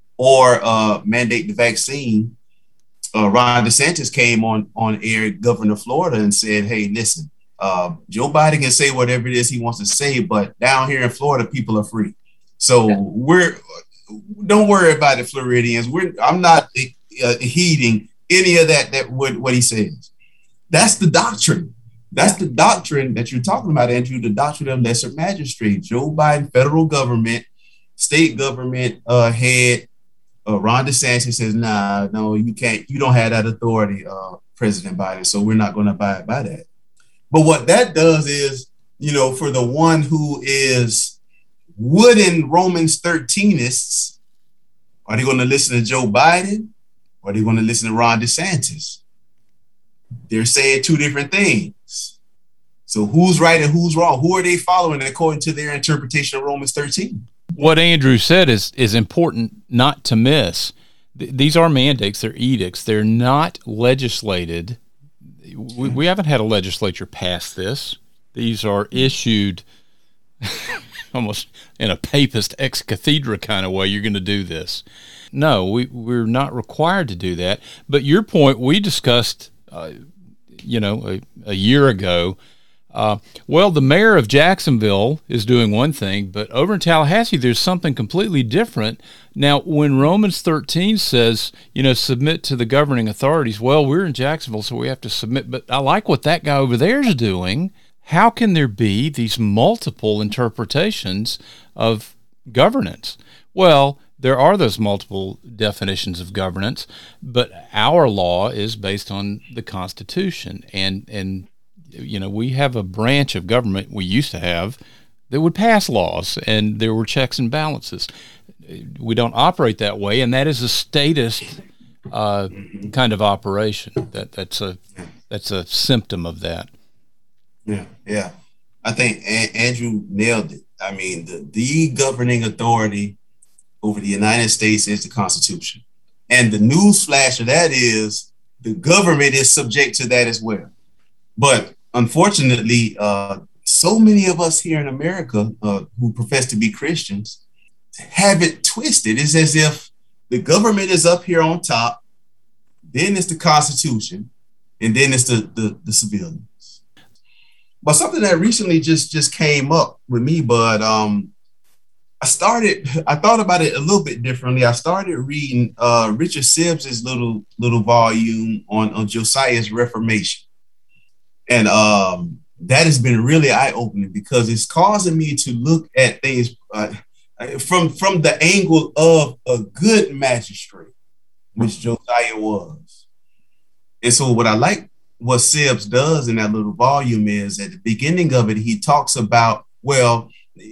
or uh, mandate the vaccine. Uh, Ron DeSantis came on on air, Governor of Florida, and said, "Hey, listen, uh, Joe Biden can say whatever it is he wants to say, but down here in Florida, people are free. So yeah. we're don't worry about the Floridians. We're I'm not uh, heeding any of that. That what what he says. That's the doctrine. That's the doctrine that you're talking about, Andrew. The doctrine of lesser magistrate. Joe Biden, federal government, state government uh, head. Uh, Ron DeSantis says, "Nah, no, you can't. You don't have that authority, uh, President Biden. So we're not going to abide by that." But what that does is, you know, for the one who is wooden Romans thirteenists, are they going to listen to Joe Biden or are they going to listen to Ron DeSantis? They're saying two different things. So who's right and who's wrong? Who are they following according to their interpretation of Romans thirteen?
What Andrew said is is important not to miss. Th- these are mandates, they're edicts, they're not legislated. We, we haven't had a legislature pass this. These are issued almost in a papist ex cathedra kind of way. You're going to do this. No, we, we're not required to do that. But your point, we discussed, uh, you know, a, a year ago. Uh, well, the mayor of Jacksonville is doing one thing, but over in Tallahassee, there's something completely different. Now, when Romans thirteen says, you know, submit to the governing authorities, well, we're in Jacksonville, so we have to submit. But I like what that guy over there is doing. How can there be these multiple interpretations of governance? Well, there are those multiple definitions of governance, but our law is based on the Constitution, and and you know, we have a branch of government we used to have that would pass laws, and there were checks and balances. We don't operate that way, and that is a statist uh, kind of operation. That that's a that's a symptom of that.
Yeah, yeah. I think a- Andrew nailed it. I mean, the, the governing authority over the United States is the Constitution, and the news flash of that is the government is subject to that as well. But unfortunately, uh, so many of us here in America uh, who profess to be Christians have it twisted. It's as if the government is up here on top, then it's the Constitution, and then it's the, the, the civilians. But something that recently just, just came up with me, but um, I started, I thought about it a little bit differently. I started reading uh, Richard Sibbs's little little volume on, on Josiah's Reformation. And um, that has been really eye-opening because it's causing me to look at things uh, from, from the angle of a good magistrate, which Josiah was. And so what I like what Sibbs does in that little volume is at the beginning of it, he talks about, well,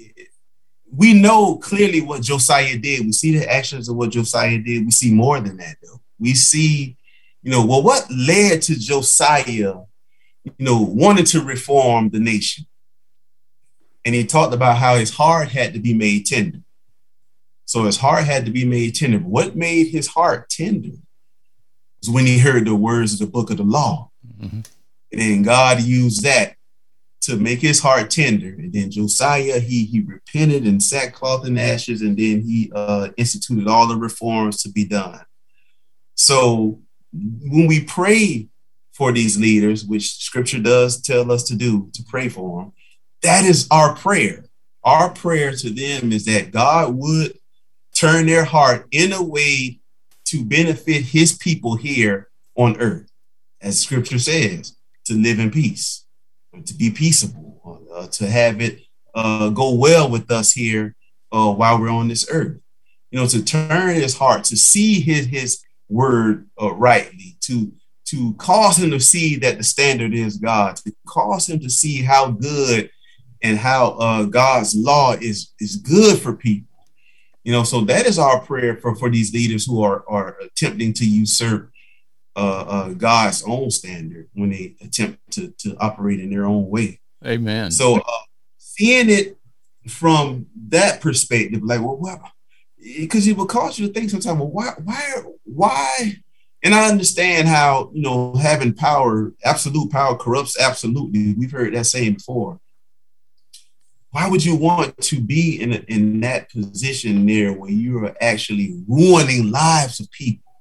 we know clearly what Josiah did. We see the actions of what Josiah did. We see more than that, though. We see, you know, well, what led to Josiah, you know, wanting to reform the nation. And he talked about how his heart had to be made tender. So his heart had to be made tender. But what made his heart tender was when he heard the words of the book of the law. Mm-hmm. And then God used that to make his heart tender. And then Josiah, he, he repented in sackcloth and ashes, and then he uh, instituted all the reforms to be done. So when we pray for these leaders, which scripture does tell us to do, to pray for them, that is our prayer. Our prayer to them is that God would turn their heart in a way to benefit his people here on earth, as scripture says, to live in peace, to be peaceable, uh, to have it uh, go well with us here uh, while we're on this earth. You know, to turn his heart, to see his, his word uh, rightly, to to cause him to see that the standard is God, to cause him to see how good and how uh, God's law is, is good for people. You know, so that is our prayer for, for these leaders who are, are attempting to usurp uh, uh, God's own standard when they attempt to, to operate in their own way.
Amen.
So uh, seeing it from that perspective, like, well, what? Because it will cause you to think sometimes, well, why, why, why? And I understand how, you know, having power, absolute power corrupts absolutely. We've heard that saying before. Why would you want to be in, a, in that position there where you are actually ruining lives of people?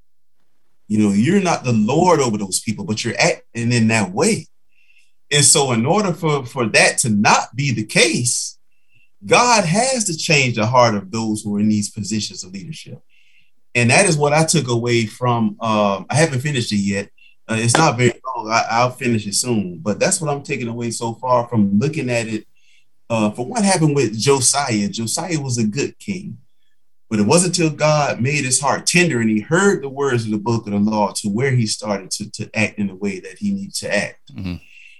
You know, you're not the Lord over those people, but you're acting in that way. And so in order for, for that to not be the case, God has to change the heart of those who are in these positions of leadership. And that is what I took away from, um, I haven't finished it yet. Uh, it's not very long. I, I'll finish it soon. But that's what I'm taking away so far from looking at it. Uh, for what happened with Josiah. Josiah was a good king. But it wasn't until God made his heart tender and he heard the words of the book of the law to where he started to, to act in the way that he needs to act. Mm-hmm.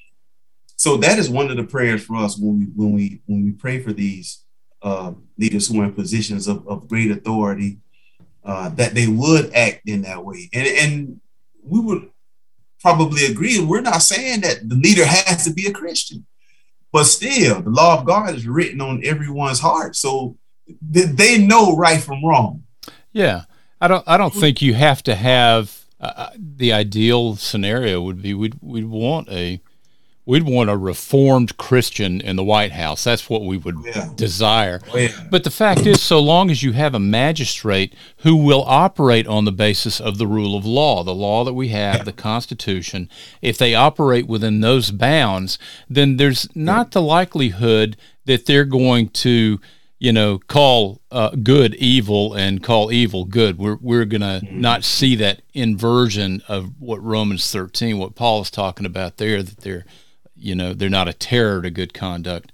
So that is one of the prayers for us when we when we when we pray for these uh, leaders who are in positions of, of great authority, uh, that they would act in that way. And, and we would probably agree, we're not saying that the leader has to be a Christian, but still, the law of God is written on everyone's heart. So th- they know right from wrong.
Yeah. I don't I don't think you have to have uh, the ideal scenario would be we'd, we'd want a We'd want a reformed Christian in the White House. That's what we would yeah. desire.
Oh, yeah.
But the fact is, so long as you have a magistrate who will operate on the basis of the rule of law, the law that we have, yeah. the Constitution, if they operate within those bounds, then there's not yeah. the likelihood that they're going to, you know, call uh, good evil and call evil good. We're we're going to mm-hmm. not see that inversion of what Romans thirteen, what Paul is talking about there, that they're You know, they're not a terror to good conduct.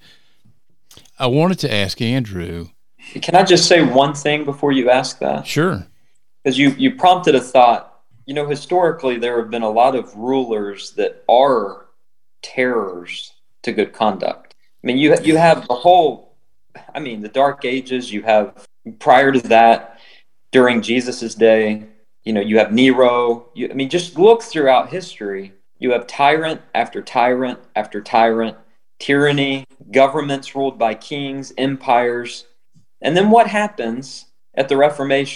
I wanted to ask Andrew.
Can I just say one thing before you ask that?
Sure.
Because you, you prompted a thought. You know, historically, there have been a lot of rulers that are terrors to good conduct. I mean, you you have the whole, I mean, the Dark Ages, you have prior to that, during Jesus's day, you know, you have Nero. You, I mean, just look throughout history. You have tyrant after tyrant after tyrant, tyranny, governments ruled by kings, empires. And then what happens at the Reformation?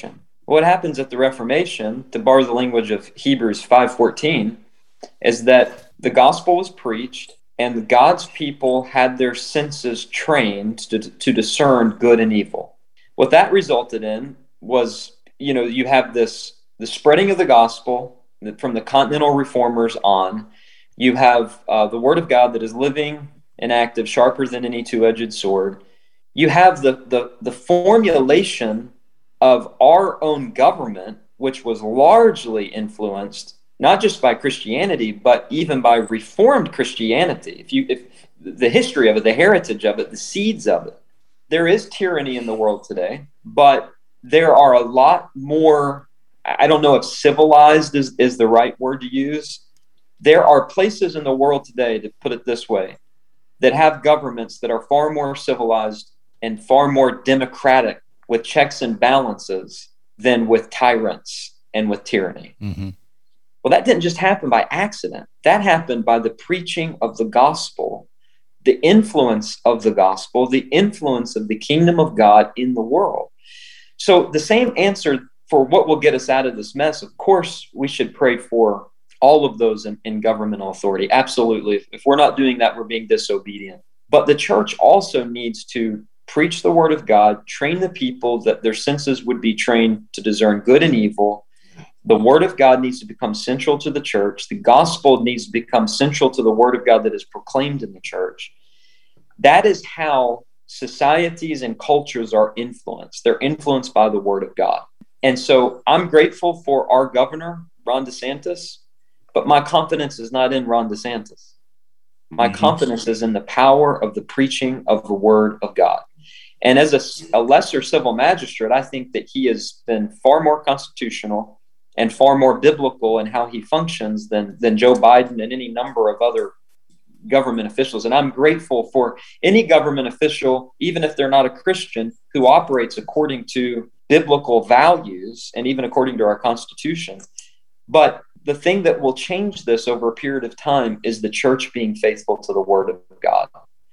What happens at the Reformation, to borrow the language of Hebrews five fourteen, is that the gospel was preached and God's people had their senses trained to, to discern good and evil. What that resulted in was, you know, you have this, the spreading of the gospel from the continental reformers on. You have uh, the word of God that is living and active, sharper than any two-edged sword. You have the, the, the formulation of our own government, which was largely influenced not just by Christianity, but even by Reformed Christianity. If you, if the history of it, the heritage of it, the seeds of it, there is tyranny in the world today, but there are a lot more. I don't know if civilized is, is the right word to use. There are places in the world today, to put it this way, that have governments that are far more civilized and far more democratic with checks and balances than with tyrants and with tyranny. Mm-hmm. Well, that didn't just happen by accident. That happened by the preaching of the gospel, the influence of the gospel, the influence of the kingdom of God in the world. So the same answer for what will get us out of this mess, of course, we should pray for all of those in, in governmental authority. Absolutely. If, if we're not doing that, we're being disobedient. But the church also needs to preach the word of God, train the people that their senses would be trained to discern good and evil. The word of God needs to become central to the church. The gospel needs to become central to the word of God that is proclaimed in the church. That is how societies and cultures are influenced. They're influenced by the word of God. And so I'm grateful for our governor, Ron DeSantis, but my confidence is not in Ron DeSantis. My mm-hmm. confidence is in the power of the preaching of the word of God. And as a, a lesser civil magistrate, I think that he has been far more constitutional and far more biblical in how he functions than, than Joe Biden and any number of other government officials. And I'm grateful for any government official, even if they're not a Christian, who operates according to biblical values and even according to our Constitution. But the thing that will change this over a period of time is the church being faithful to the word of God.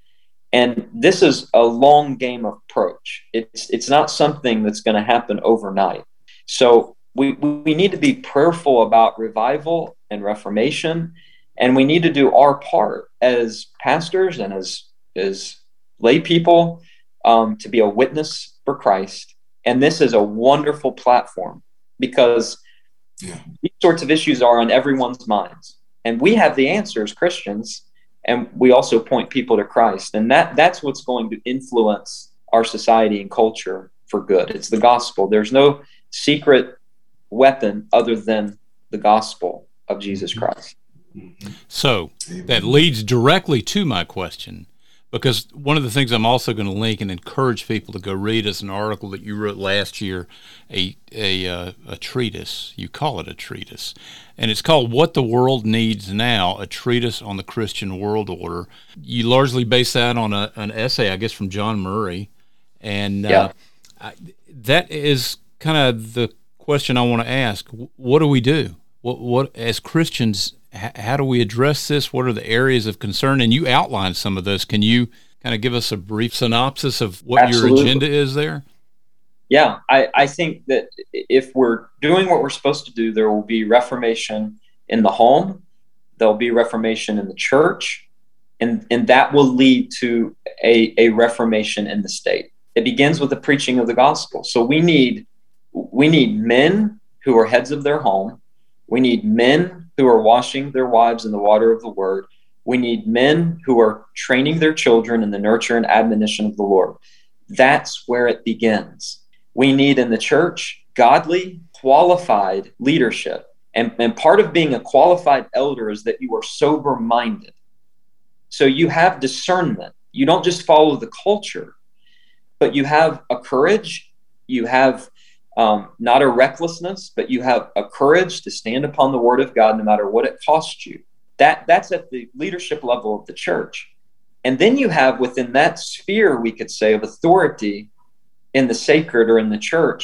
And this is a long game approach. It's it's not something that's going to happen overnight. So we, we need to be prayerful about revival and reformation, and we need to do our part as pastors and as, as lay people um, to be a witness for Christ. And this is a wonderful platform because yeah. these sorts of issues are on everyone's minds. And we have the answers, Christians, and we also point people to Christ. And that that's what's going to influence our society and culture for good. It's the gospel. There's no secret weapon other than the gospel of Jesus Christ.
So that leads directly to my question, because one of the things I'm also going to link and encourage people to go read is an article that you wrote last year, a a, uh, a treatise. You call it a treatise, and it's called "What the World Needs Now: A Treatise on the Christian World Order." You largely base that on a, an essay, I guess, from John Murray, and uh,
yeah.
I, that is kind of the question I want to ask. What do we do? What, what as Christians? How do we address this? What are the areas of concern? And you outlined some of this. Can you kind of give us a brief synopsis of what
Absolutely.
Your agenda is there?
Yeah, I, I think that if we're doing what we're supposed to do, there will be reformation in the home, there'll be reformation in the church, and, and that will lead to a, a reformation in the state. It begins with the preaching of the gospel. So we need we need men who are heads of their home. We need men who are washing their wives in the water of the word. We need men who are training their children in the nurture and admonition of the Lord. That's where it begins. We need in the church godly, qualified leadership. And, and part of being a qualified elder is that you are sober-minded. So you have discernment. You don't just follow the culture, but you have a courage. You have Um, not a recklessness, but you have a courage to stand upon the word of God no matter what it costs you. That that's at the leadership level of the church. And then you have within that sphere, we could say, of authority in the sacred or in the church,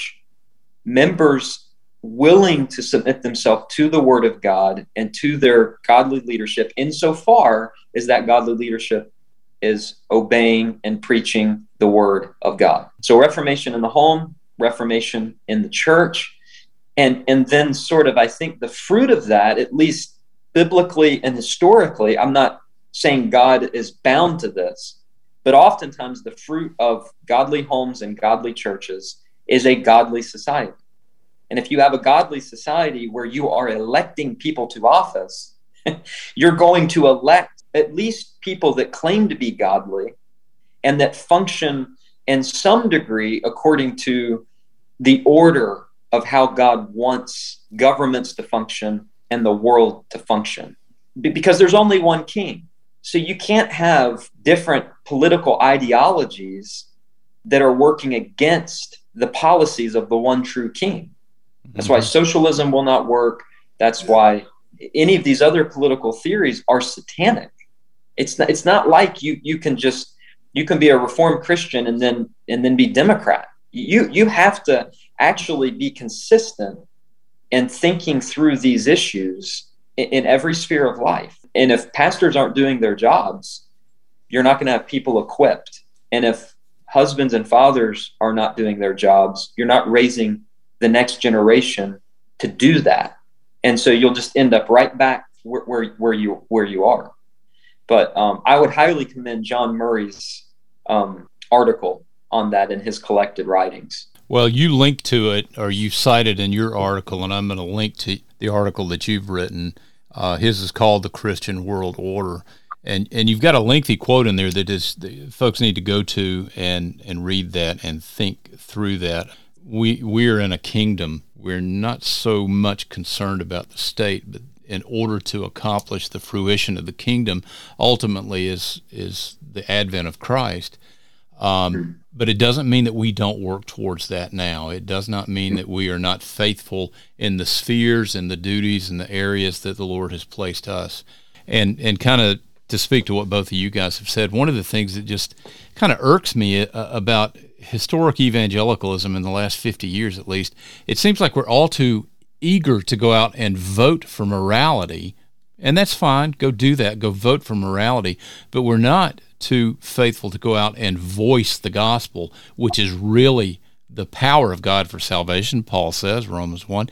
members willing to submit themselves to the word of God and to their godly leadership insofar as that godly leadership is obeying and preaching the word of God. So reformation in the home, reformation in the church, And, and then sort of, I think the fruit of that, at least biblically and historically, I'm not saying God is bound to this, but oftentimes the fruit of godly homes and godly churches is a godly society. And if you have a godly society where you are electing people to office, you're going to elect at least people that claim to be godly and that function in some degree according to the order of how God wants governments to function and the world to function. Because there's only one king. So you can't have different political ideologies that are working against the policies of the one true king. That's why socialism will not work. That's why any of these other political theories are satanic. It's not, it's not like you you can just you can be a Reformed Christian and then and then be Democrat. You you have to actually be consistent in thinking through these issues in, in every sphere of life. And if pastors aren't doing their jobs, you're not going to have people equipped. And if husbands and fathers are not doing their jobs, you're not raising the next generation to do that. And so you'll just end up right back where, where, where you where you are. But um, I would highly commend John Murray's um, article on that in his collected writings.
Well, you link to it, or you cite it in your article, and I'm going to link to the article that you've written. Uh, his is called The Christian World Order. And and you've got a lengthy quote in there that is the folks need to go to and, and read that and think through that. We we're in a kingdom. We're not so much concerned about the state, but in order to accomplish the fruition of the kingdom, ultimately is is the advent of Christ. Um, but it doesn't mean that we don't work towards that now. It does not mean that we are not faithful in the spheres and the duties and the areas that the Lord has placed us. And and kind of to speak to what both of you guys have said, one of the things that just kind of irks me uh, about historic evangelicalism in the last fifty years at least, it seems like we're all too eager to go out and vote for morality, and that's fine, go do that, go vote for morality, but we're not too faithful to go out and voice the gospel, which is really the power of God for salvation, Paul says, Romans one.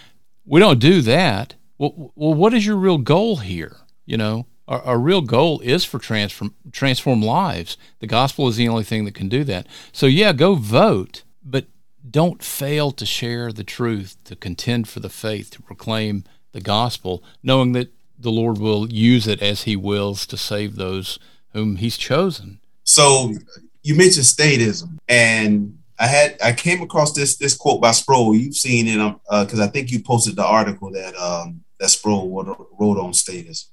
We don't do that. Well, well what is your real goal here? You know, our, our real goal is for transform, transform lives. The gospel is the only thing that can do that. So yeah, go vote, but don't fail to share the truth, to contend for the faith, to proclaim the gospel, knowing that the Lord will use it as he wills to save those whom he's chosen.
So you mentioned statism, and I had I came across this this quote by Sproul. You've seen it because uh, I think you posted the article that um, that Sproul wrote on statism.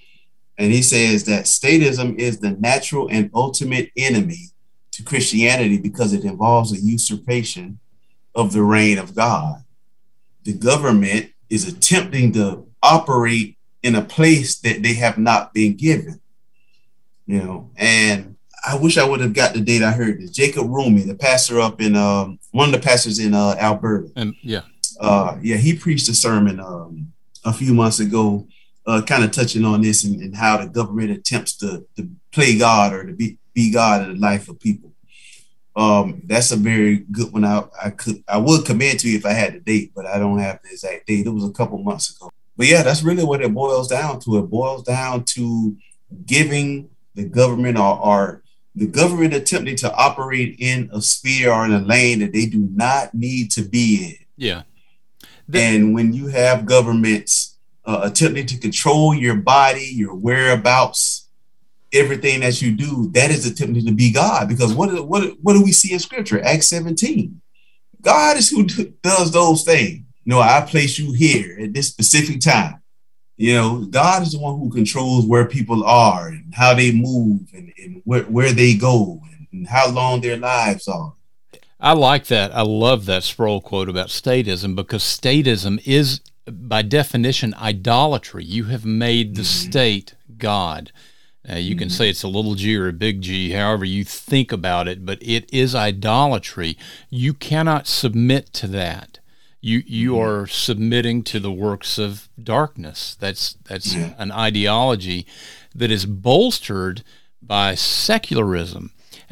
And he says that statism is the natural and ultimate enemy to Christianity because it involves a usurpation of the reign of God. The government is attempting to operate in a place that they have not been given. You know, and I wish I would have got the date. I heard this. Jacob Rumi, the pastor up in um, one of the pastors in uh, Alberta.
And yeah,
uh, yeah, he preached a sermon um, a few months ago, uh, kind of touching on this and, and how the government attempts to, to play God or to be, be God in the life of people. Um, that's a very good one. I, I could I would commend to you if I had the date, but I don't have the exact date. It was a couple months ago. But yeah, that's really what it boils down to. It boils down to giving the government or, or the government attempting to operate in a sphere or in a lane that they do not need to be in.
Yeah.
The- and when you have governments uh, attempting to control your body, your whereabouts, everything that you do, that is attempting to be God. Because what, what, what do we see in Scripture? Acts seventeen. God is who d- does those things. You know, I place you here at this specific time. You know, God is the one who controls where people are and how they move and, and where, where they go and, and how long their lives are.
I like that. I love that Sproul quote about statism, because statism is, by definition, idolatry. You have made the mm-hmm. state God. Uh, you mm-hmm. can say it's a little g or a big G, however you think about it, but it is idolatry. You cannot submit to that. You you are submitting to the works of darkness. That's that's yeah. an ideology that is bolstered by secularism.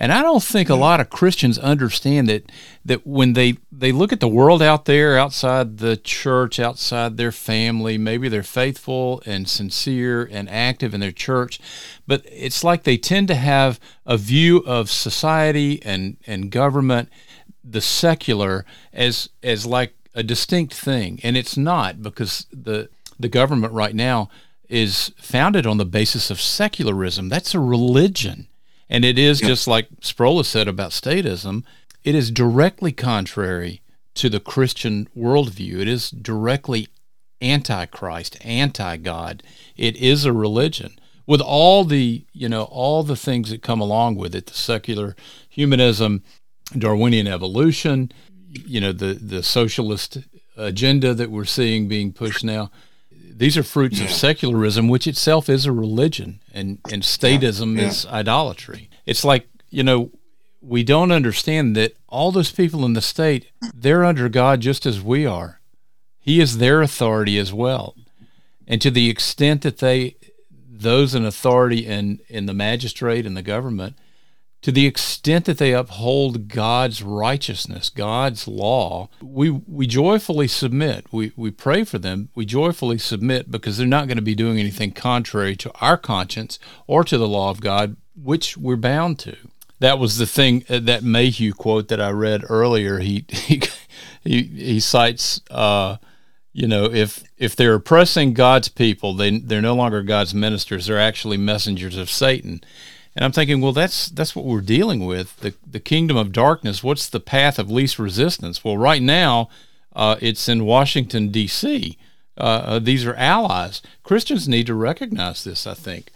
And I don't think a lot of Christians understand that that when they, they look at the world out there, outside the church, outside their family, maybe they're faithful and sincere and active in their church, but it's like they tend to have a view of society and, and government, the secular, as as like a distinct thing. And it's not, because the the government right now is founded on the basis of secularism. That's a religion. And it is, yeah. just like Sproul said about statism, it is directly contrary to the Christian worldview. It is directly anti-Christ, anti-God. It is a religion with all the, you know, all the things that come along with it, the secular humanism, Darwinian evolution, you know, the, the socialist agenda that we're seeing being pushed now. These are fruits yeah. of secularism, which itself is a religion, and, and statism yeah. Yeah. is idolatry. It's like, you know, we don't understand that all those people in the state, they're under God just as we are. He is their authority as well. And to the extent that they, those in authority in, in the magistrate and the government, to the extent that they uphold God's righteousness, God's law, we we joyfully submit. We we pray for them. We joyfully submit, because they're not going to be doing anything contrary to our conscience or to the law of God, which we're bound to. That was the thing, that Mayhew quote that I read earlier. He he he, he cites, uh, you know, if if they're oppressing God's people, they they're no longer God's ministers. They're actually messengers of Satan. And I'm thinking, well, that's that's what we're dealing with, the the kingdom of darkness. What's the path of least resistance? Well, right now, uh, it's in Washington, D C Uh, uh, these are allies. Christians need to recognize this, I think.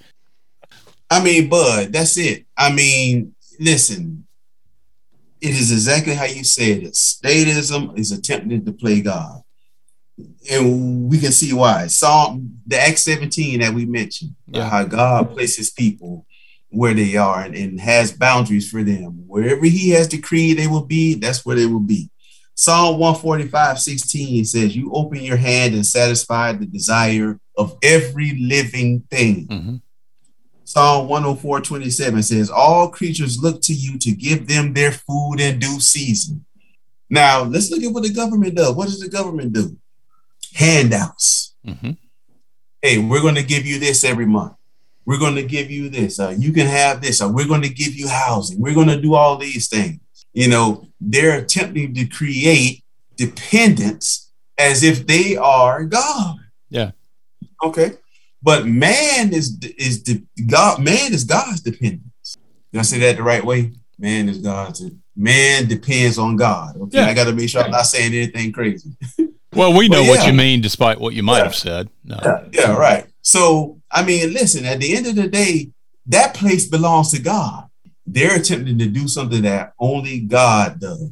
I mean, Bud, that's it. I mean, listen, it is exactly how you said it. Statism is attempting to play God. And we can see why. Psalm, the Acts seventeen that we mentioned, yeah. how God places people where they are and, and has boundaries for them. Wherever he has decreed they will be, that's where they will be. Psalm one forty-five, sixteen says, you open your hand and satisfy the desire of every living thing. Mm-hmm. Psalm one oh four, twenty-seven says, all creatures look to you to give them their food in due season. Now, let's look at what the government does. What does the government do? Handouts. Mm-hmm. Hey, we're going to give you this every month. We're going to give you this. Uh, you can have this. Or we're going to give you housing. We're going to do all these things. You know, they're attempting to create dependence as if they are God.
Yeah.
Okay. But man is is the God. Man is God's dependence. Did I say that the right way? Man is God's. Man depends on God. Okay. Yeah. I got to make sure I'm not saying anything crazy.
Well, we know
yeah.
what you mean, despite what you might
yeah.
have said. No.
Yeah. yeah, right. So, I mean, listen, at the end of the day, that place belongs to God. They're attempting to do something that only God does,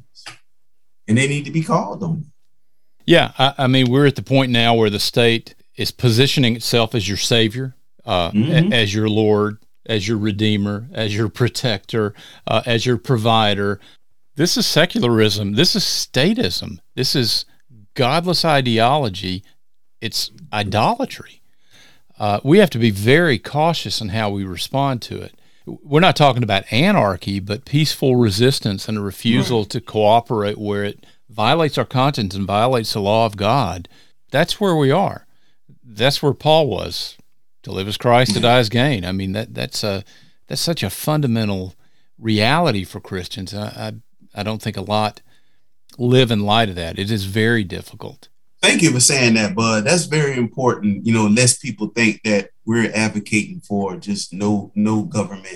and they need to be called on.
Yeah, I, I mean, we're at the point now where the state is positioning itself as your savior, uh, mm-hmm. a, as your Lord, as your Redeemer, as your protector, uh, as your provider. This is secularism. This is statism. This is godless ideology. It's idolatry. Uh, we have to be very cautious in how we respond to it. We're not talking about anarchy, but peaceful resistance and a refusal right. to cooperate where it violates our conscience and violates the law of God. That's where we are. That's where Paul was. To live as Christ, to die as gain. I mean, that that's a that's such a fundamental reality for Christians. I, I I don't think a lot live in light of that. It is very difficult.
Thank you for saying that, Bud. That's very important. You know, lest people think that we're advocating for just no no government,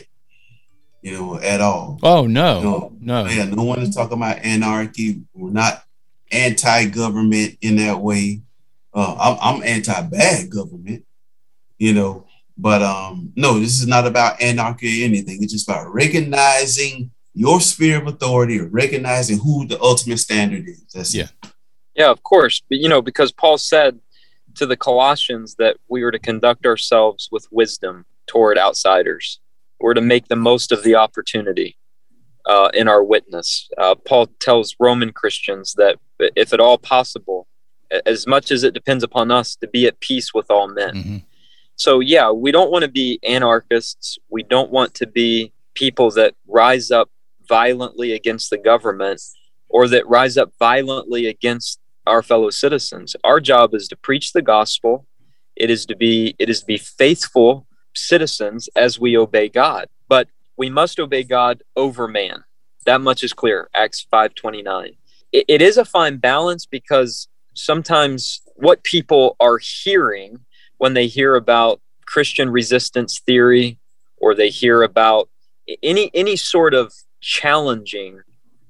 you know, at all.
Oh, no,
you know,
no.
Yeah, no one is talking about anarchy. We're not anti-government in that way. Uh, I'm, I'm anti-bad government, you know, but um, no, this is not about anarchy or anything. It's just about recognizing your sphere of authority, or recognizing who the ultimate standard is. That's
yeah.
it.
Yeah, of course. But, you know, because Paul said to the Colossians that we were to conduct ourselves with wisdom toward outsiders. We're to make the most of the opportunity uh, in our witness. Uh, Paul tells Roman Christians that if at all possible, as much as it depends upon us, to be at peace with all men. Mm-hmm. So, yeah, we don't want to be anarchists. We don't want to be people that rise up violently against the government or that rise up violently against our fellow citizens. Our job is to preach the gospel. It is to be it is to be faithful citizens as we obey God. But we must obey God over man. That much is clear. Acts five twenty-nine. It, it is a fine balance, because sometimes what people are hearing when they hear about Christian resistance theory, or they hear about any any sort of challenging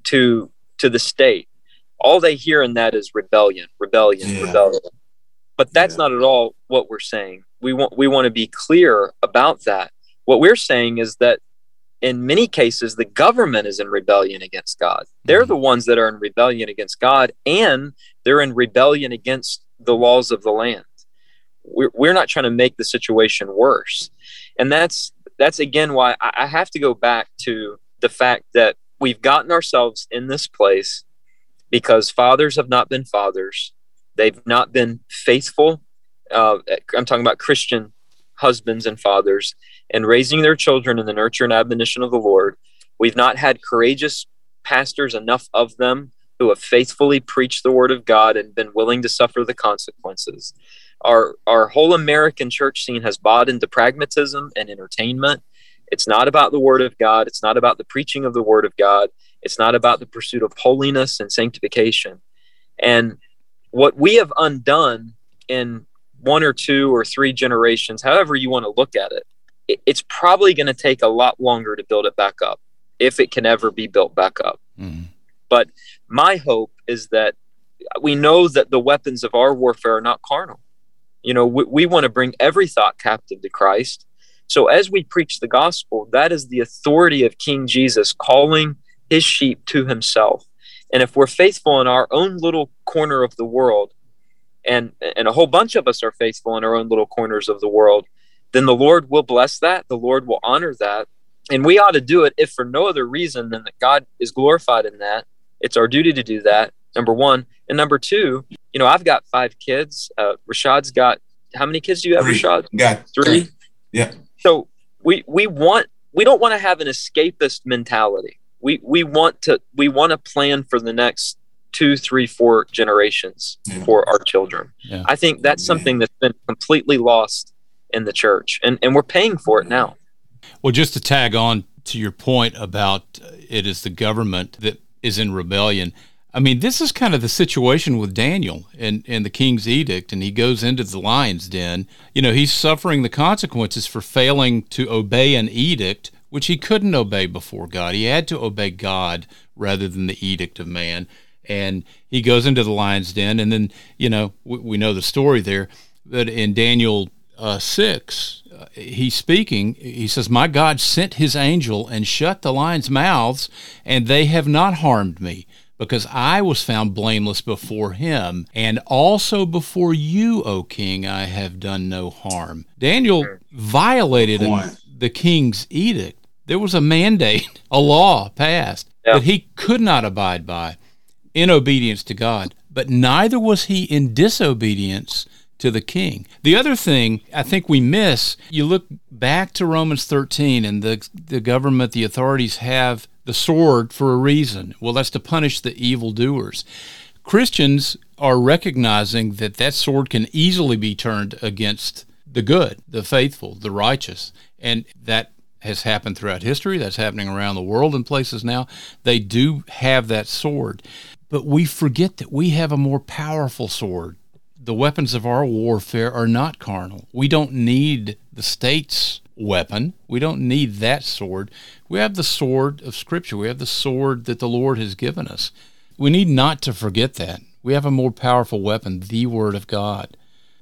to to the state, all they hear in that is rebellion, rebellion,
Yeah.
rebellion. But that's
Yeah.
not at all what we're saying. We want we want to be clear about that. What we're saying is that in many cases, the government is in rebellion against God. They're
Mhm.
the ones that are in rebellion against God, and they're in rebellion against the laws of the land. We're, we're not trying to make the situation worse. And that's, that's again, why I, I have to go back to the fact that we've gotten ourselves in this place because fathers have not been fathers. They've not been faithful. Uh, I'm talking about Christian husbands and fathers, and raising their children in the nurture and admonition of the Lord. We've not had courageous pastors, enough of them, who have faithfully preached the word of God and been willing to suffer the consequences. Our our whole American church scene has bought into pragmatism and entertainment. It's not about the word of God. It's not about the preaching of the word of God. It's not about the pursuit of holiness and sanctification. And what we have undone in one or two or three generations, however you want to look at it, it it's probably going to take a lot longer to build it back up, if it can ever be built back up.
Mm-hmm.
But my hope is that we know that the weapons of our warfare are not carnal. You know, we, we want to bring every thought captive to Christ. So as we preach the gospel, that is the authority of King Jesus calling his sheep to himself. And if we're faithful in our own little corner of the world, and and a whole bunch of us are faithful in our own little corners of the world, then the Lord will bless that. The Lord will honor that. And we ought to do it, if for no other reason than that God is glorified in that. It's our duty to do that, number one. And number two, you know, I've got five kids. Uh, Rashad's got, how many kids do you have,
Three.
Rashad?
Got
Three?
Yeah.
So we we want we don't want to have an escapist mentality. We we want to we want to plan for the next two, three, four generations
Yeah.
for our children.
Yeah.
I think that's
Yeah.
something that's been completely lost in the church, and and we're paying for it now.
Well, just to tag on to your point about uh, it is the government that is in rebellion. I mean, this is kind of the situation with Daniel and, and the king's edict, and he goes into the lion's den. You know, he's suffering the consequences for failing to obey an edict, which he couldn't obey before God. He had to obey God rather than the edict of man. And he goes into the lion's den, and then, you know, we, we know the story there, that in Daniel uh, six, uh, he's speaking, he says, "My God sent his angel and shut the lions' mouths, and they have not harmed me, because I was found blameless before him, and also before you, O king, I have done no harm." Daniel violated
Point.
the king's edict. There was a mandate, a law passed
Yeah.
that he could not abide by in obedience to God, but neither was he in disobedience to the king. The other thing I think we miss, you look back to Romans thirteen, and the the government, the authorities have the sword for a reason. Well, that's to punish the evildoers. Christians are recognizing that that sword can easily be turned against the good, the faithful, the righteous, and that has happened throughout history. That's happening around the world in places now. They do have that sword. But we forget that we have a more powerful sword. The weapons of our warfare are not carnal. We don't need the state's weapon. We don't need that sword. We have the sword of Scripture. We have the sword that the Lord has given us. We need not to forget that. We have a more powerful weapon, the Word of God.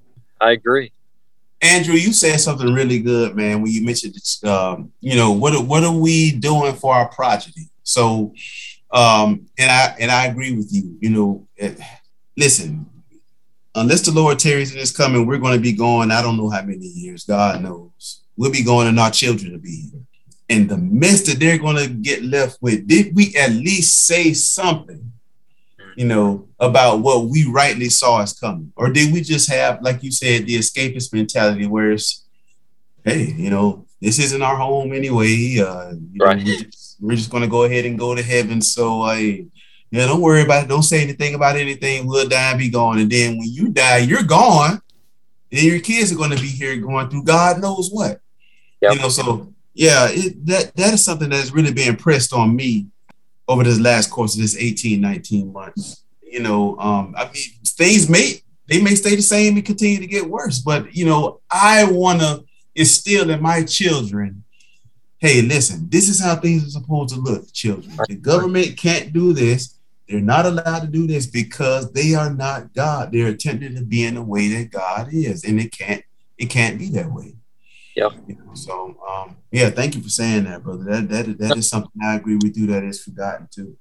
I agree.
Andrew, you said something really good, man, when you mentioned, um, you know, what are, what are we doing for our progeny? So, um, and I and I agree with you. You know, it, listen, unless the Lord tarries and is coming, we're going to be going, I don't know how many years, God knows. We'll be going and our children will be here. In the midst that they're going to get left with, did we at least say something, you know, about what we rightly saw as coming? Or did we just have, like you said, the escapist mentality where it's, hey, you know, this isn't our home anyway. Uh, you know,
Right.
we're just, we're just going to go ahead and go to heaven. So, I, uh, yeah, don't worry about it. Don't say anything about anything. We'll die and be gone. And then when you die, you're gone. And your kids are going to be here going through God knows what. Yep. You know, so yeah, it, that that is something that has really been impressed on me over this last course of this eighteen, nineteen months. You know, um, I mean, things may they may stay the same and continue to get worse, but you know, I want to instill in my children, hey, listen, this is how things are supposed to look, children. The government can't do this. They're not allowed to do this because they are not God. They're attempting to be in the way that God is, and it can't it can't be that way.
Yeah.
You know, so um, yeah, thank you for saying that, brother. That that that is something I agree with you that is forgotten too.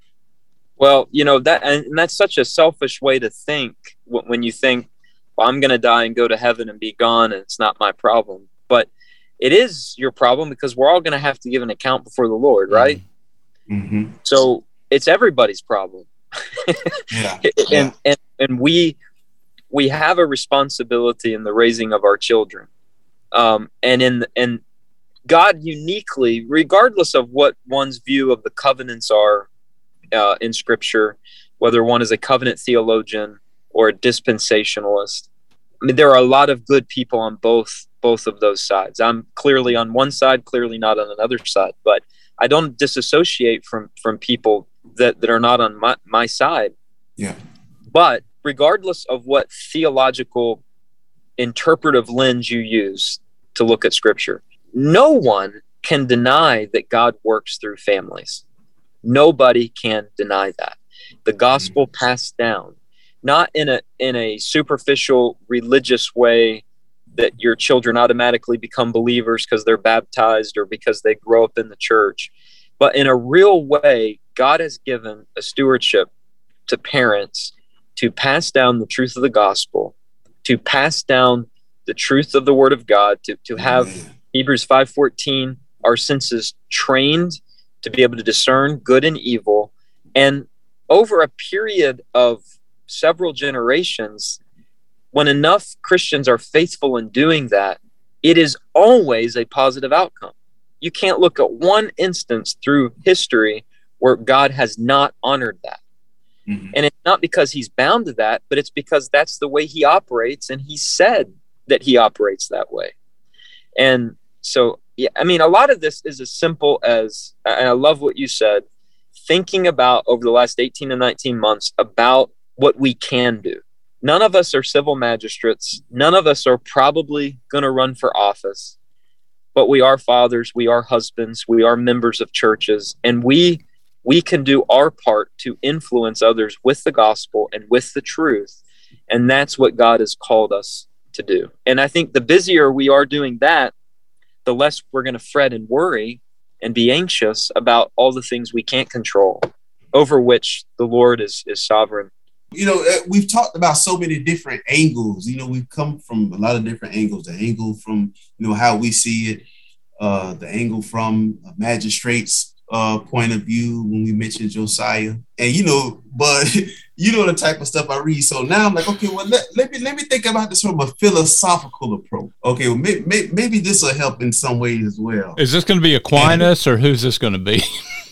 Well, you know that, and that's such a selfish way to think when you think, well, I'm going to die and go to heaven and be gone, and it's not my problem. But it is your problem because we're all going to have to give an account before the Lord, right?
Mm-hmm.
So it's everybody's problem.
Yeah.
and,
yeah.
and and we we have a responsibility in the raising of our children, um, and in and God uniquely, regardless of what one's view of the covenants are uh, in Scripture, whether one is a covenant theologian or a dispensationalist. I mean, there are a lot of good people on both both of those sides. I'm clearly on one side, clearly not on another side, but I don't disassociate from from people that, that are not on my, my side.
Yeah.
But regardless of what theological interpretive lens you use to look at Scripture, no one can deny that God works through families. Nobody can deny that. The gospel passed down, not in a in a superficial religious way that your children automatically become believers because they're baptized or because they grow up in the church, but in a real way, God has given a stewardship to parents to pass down the truth of the gospel, to pass down the truth of the word of God, to, to have Amen. Hebrews five fourteen, our senses trained to be able to discern good and evil. And over a period of several generations, when enough Christians are faithful in doing that, it is always a positive outcome. You can't look at one instance through history where God has not honored that. Mm-hmm. And it's not because he's bound to that, but it's because that's the way he operates, and he said that he operates that way. And so, yeah, I mean, a lot of this is as simple as, and I love what you said, thinking about over the last eighteen to nineteen months about what we can do. None of us are civil magistrates. None of us are probably going to run for office, but we are fathers, we are husbands, we are members of churches, and we we can do our part to influence others with the gospel and with the truth. And that's what God has called us to do. And I think the busier we are doing that, the less we're going to fret and worry and be anxious about all the things we can't control, over which the Lord is is sovereign.
You know, we've talked about so many different angles. You know, we've come from a lot of different angles. The angle from, you know, how we see it, uh, the angle from a magistrate's uh, point of view when we mentioned Josiah. And, you know, but you know the type of stuff I read. So now I'm like, okay, well, let, let me let me think about this from a philosophical approach. Okay, well, may, may, maybe this will help in some ways as well.
Is this going to be Aquinas, or who's this going to be?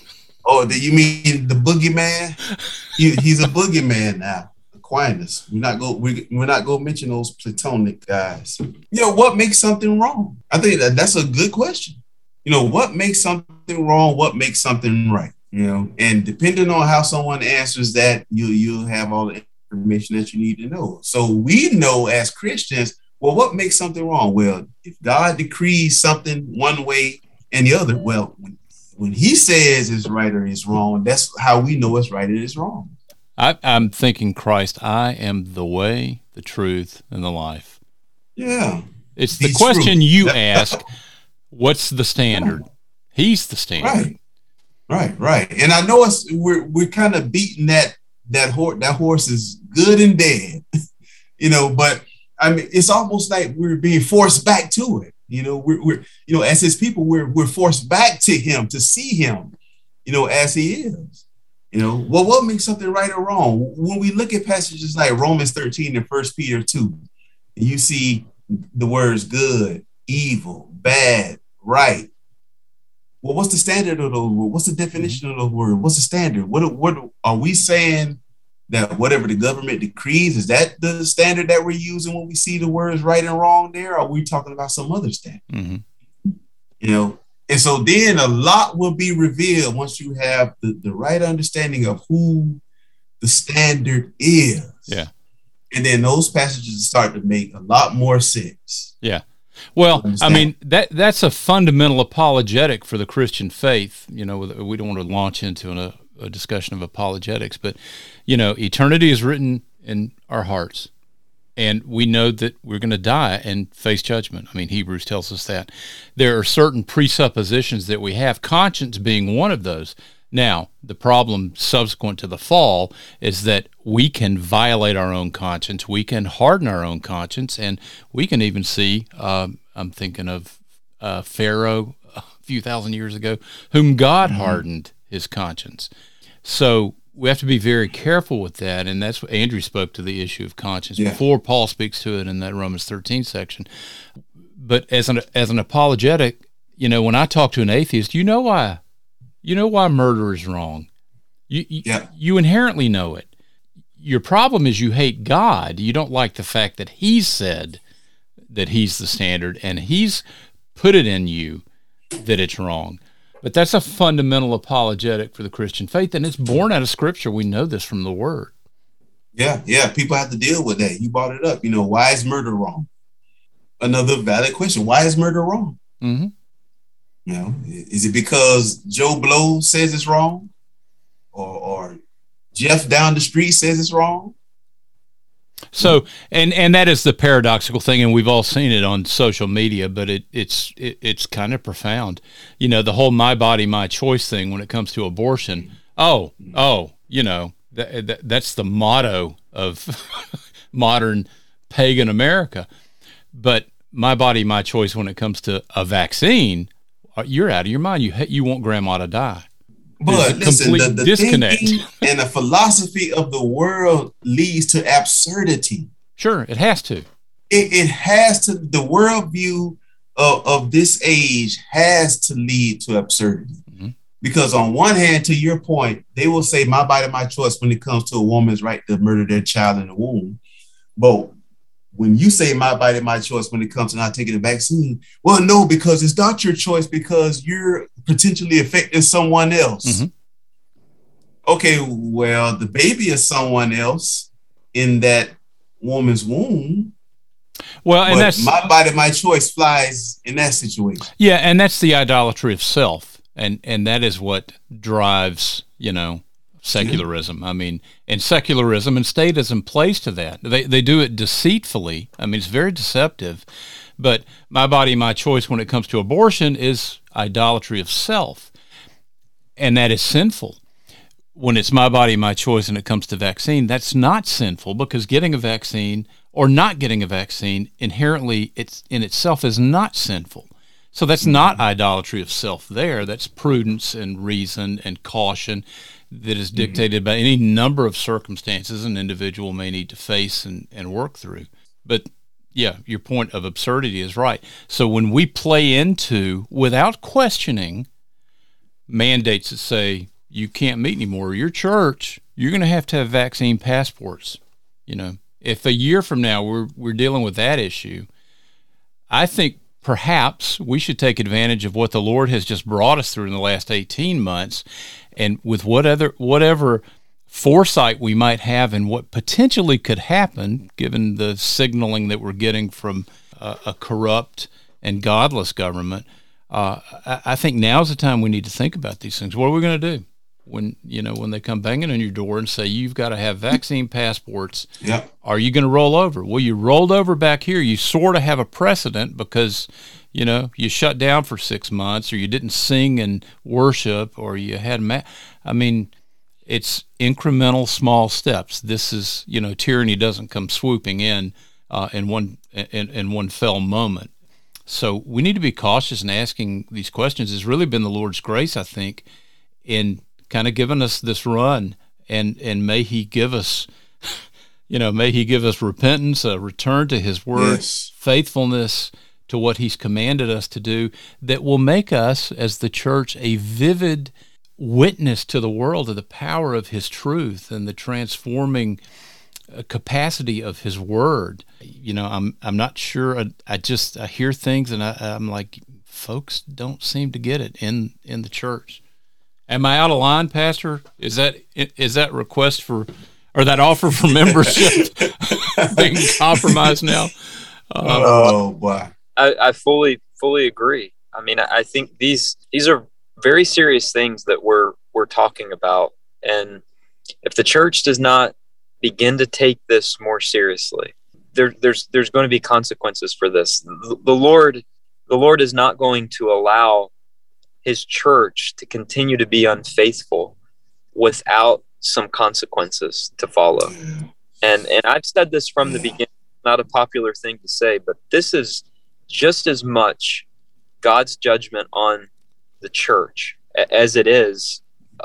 Oh, do you mean the boogeyman? He, he's a boogeyman now. Aquinas. We're not go. We, we're not going to mention those Platonic guys. You know, what makes something wrong? I think that that's a good question. You know, what makes something wrong? What makes something right? You know, and depending on how someone answers that, you you'll have all the information that you need to know. So we know as Christians, well, what makes something wrong? Well, if God decrees something one way and the other, well, when, when he says it's right or it's wrong, that's how we know it's right and it's wrong.
I, I'm thinking, Christ, I am the way, the truth, and the life.
Yeah.
It's the
He's
question
true.
you ask, what's the standard?
Right.
He's the standard.
Right. Right, right. And I know it's we're we're kind of beating that that horse that horse is good and dead. You know, but I mean it's almost like we're being forced back to it. You know, we're we're you know, as his people, we're we're forced back to him to see him, you know, as he is. You know, well, what makes something right or wrong? When we look at passages like Romans thirteen and First Peter two, and you see the words good, evil, bad, right. Well, what's the standard of those words? What's the definition of those words? What's the standard? What, what are we saying that whatever the government decrees, is that the standard that we're using when we see the words right and wrong there? Or are we talking about some other standard? Mm-hmm. You know, and so then a lot will be revealed once you have the, the right understanding of who the standard is.
Yeah.
And then those passages start to make a lot more sense.
Yeah. Well, I mean, that that's a fundamental apologetic for the Christian faith. You know, we don't want to launch into a, a discussion of apologetics, but, you know, eternity is written in our hearts, and we know that we're going to die and face judgment. I mean, Hebrews tells us that. There are certain presuppositions that we have, conscience being one of those. Now, the problem subsequent to the fall is that we can violate our own conscience, we can harden our own conscience, and we can even see, um, I'm thinking of uh, Pharaoh a few thousand years ago, whom God mm-hmm. hardened his conscience. So we have to be very careful with that, and that's what Andrew spoke to, the issue of conscience, yeah. before Paul speaks to it in that Romans thirteen section. But as an, as an apologetic, you know, when I talk to an atheist, you know why You know why murder is wrong. You you, yeah. you inherently know it. Your problem is you hate God. You don't like the fact that He's said that He's the standard, and He's put it in you that it's wrong. But that's a fundamental apologetic for the Christian faith, and it's born out of Scripture. We know this from the Word.
Yeah, yeah. People have to deal with that. You brought it up. You know, why is murder wrong? Another valid question. Why is murder wrong? Mm-hmm. You know, is it because Joe Blow says it's wrong, or, or Jeff down the street says it's wrong?
So, and and that is the paradoxical thing, and we've all seen it on social media, but it it's it, it's kind of profound. You know, the whole "my body, my choice" thing when it comes to abortion. Oh, oh, you know, that, that that's the motto of modern pagan America. But my body, my choice when it comes to a vaccine. You're out of your mind. You you want grandma to die.
But listen, the, the disconnect and the philosophy of the world leads to absurdity.
Sure, it has to.
It, it has to. The worldview of, of this age has to lead to absurdity. Mm-hmm. Because on one hand, to your point, they will say my body, my choice when it comes to a woman's right to murder their child in the womb. But when you say my body, my choice when it comes to not taking the vaccine, well, no, because it's not your choice because you're potentially affecting someone else. Mm-hmm. Okay, well, the baby is someone else in that woman's womb.
Well, and that's
my body, my choice flies in that situation.
Yeah, and that's the idolatry of self, and and that is what drives, you know, secularism. Mm-hmm. I mean, and secularism and statism plays to that. They they do it deceitfully. I mean, it's very deceptive. But my body, my choice when it comes to abortion is idolatry of self, and that is sinful. When it's my body, my choice and it comes to vaccine, that's not sinful, because getting a vaccine or not getting a vaccine inherently it's in itself is not sinful. So that's not idolatry of self there. That's prudence and reason and caution that is dictated mm-hmm. by any number of circumstances an individual may need to face and, and work through. But yeah, your point of absurdity is right. So when we play into, without questioning, mandates that say you can't meet anymore, your church, you're going to have to have vaccine passports. You know, if a year from now we're we're dealing with that issue, I think perhaps we should take advantage of what the Lord has just brought us through in the last eighteen months, and with whatever whatever foresight we might have and what potentially could happen, given the signaling that we're getting from uh, a corrupt and godless government, uh, I, I think now's the time we need to think about these things. What are we going to do when you know when they come banging on your door and say you've got to have vaccine passports?
Yep.
Are you going to roll over? Well, you rolled over back here. You sort of have a precedent because you know you shut down for six months, or you didn't sing and worship, or you had ma- I mean. It's incremental, small steps. This is, you know, tyranny doesn't come swooping in uh, in one in, in one fell moment. So we need to be cautious in asking these questions. It's really been the Lord's grace, I think, in kind of giving us this run, and and may He give us, you know, may He give us repentance, a return to His word, yes. faithfulness to what he's commanded us to do that will make us, as the church, a vivid witness to the world of the power of his truth and the transforming uh, capacity of his word. You know, I'm I'm not sure. I, I just I hear things and I, I'm like, folks don't seem to get it in in the church. Am I out of line, Pastor? Is that is that request for or that offer for membership being compromised now? Uh,
oh boy,
I, I fully fully agree. I mean, I, I think these these are very serious things that we're we're talking about, and if the church does not begin to take this more seriously, there, there's there's going to be consequences for this. The, the Lord the Lord is not going to allow his church to continue to be unfaithful without some consequences to follow. And and I've said this from the beginning, not a popular thing to say, but this is just as much God's judgment on the church as it is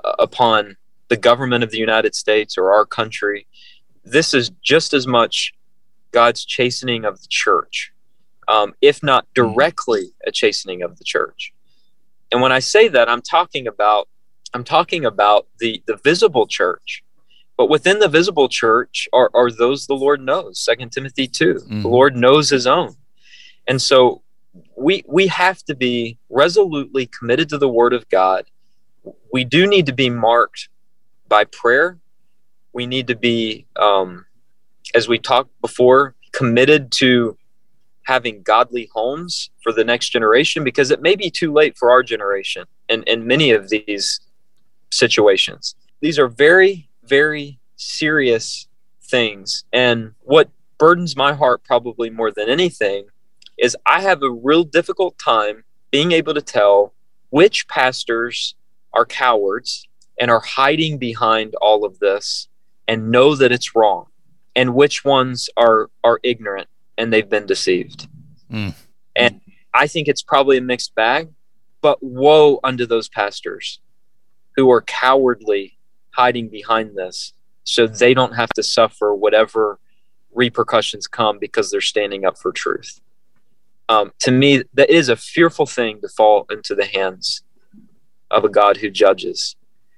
upon the government of the United States or our country. This is just as much God's chastening of the church, um, if not directly a chastening of the church. And when I say that, I'm talking about I'm talking about the, the visible church. But within the visible church are, are those the Lord knows. Second Timothy two. Mm-hmm. The Lord knows his own. And so we we have to be resolutely committed to the word of God. We do need to be marked by prayer. We need to be, um, as we talked before, committed to having godly homes for the next generation, because it may be too late for our generation in, in many of these situations. These are very, very serious things. And what burdens my heart probably more than anything is I have a real difficult time being able to tell which pastors are cowards and are hiding behind all of this and know that it's wrong, and which ones are are ignorant and they've been deceived. Mm. And I think it's probably a mixed bag, but woe unto those pastors who are cowardly hiding behind this so they don't have to suffer whatever repercussions come because they're standing up for truth. Um, to me, that is a fearful thing to fall into the hands of a God who judges.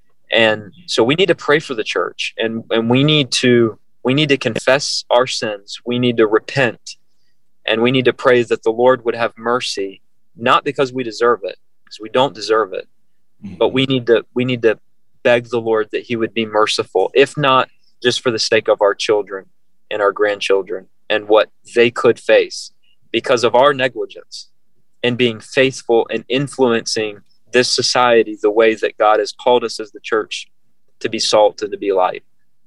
And so we need to pray for the church, and, and we need to we need to confess our sins. We need to repent, and we need to pray that the Lord would have mercy, not because we deserve it, because we don't deserve it, but we need to we need to beg the Lord that he would be merciful, if not just for the sake of our children and our grandchildren and what they could face because of our negligence and being faithful and influencing this society the way that God has called us as the church to be salt and to be light.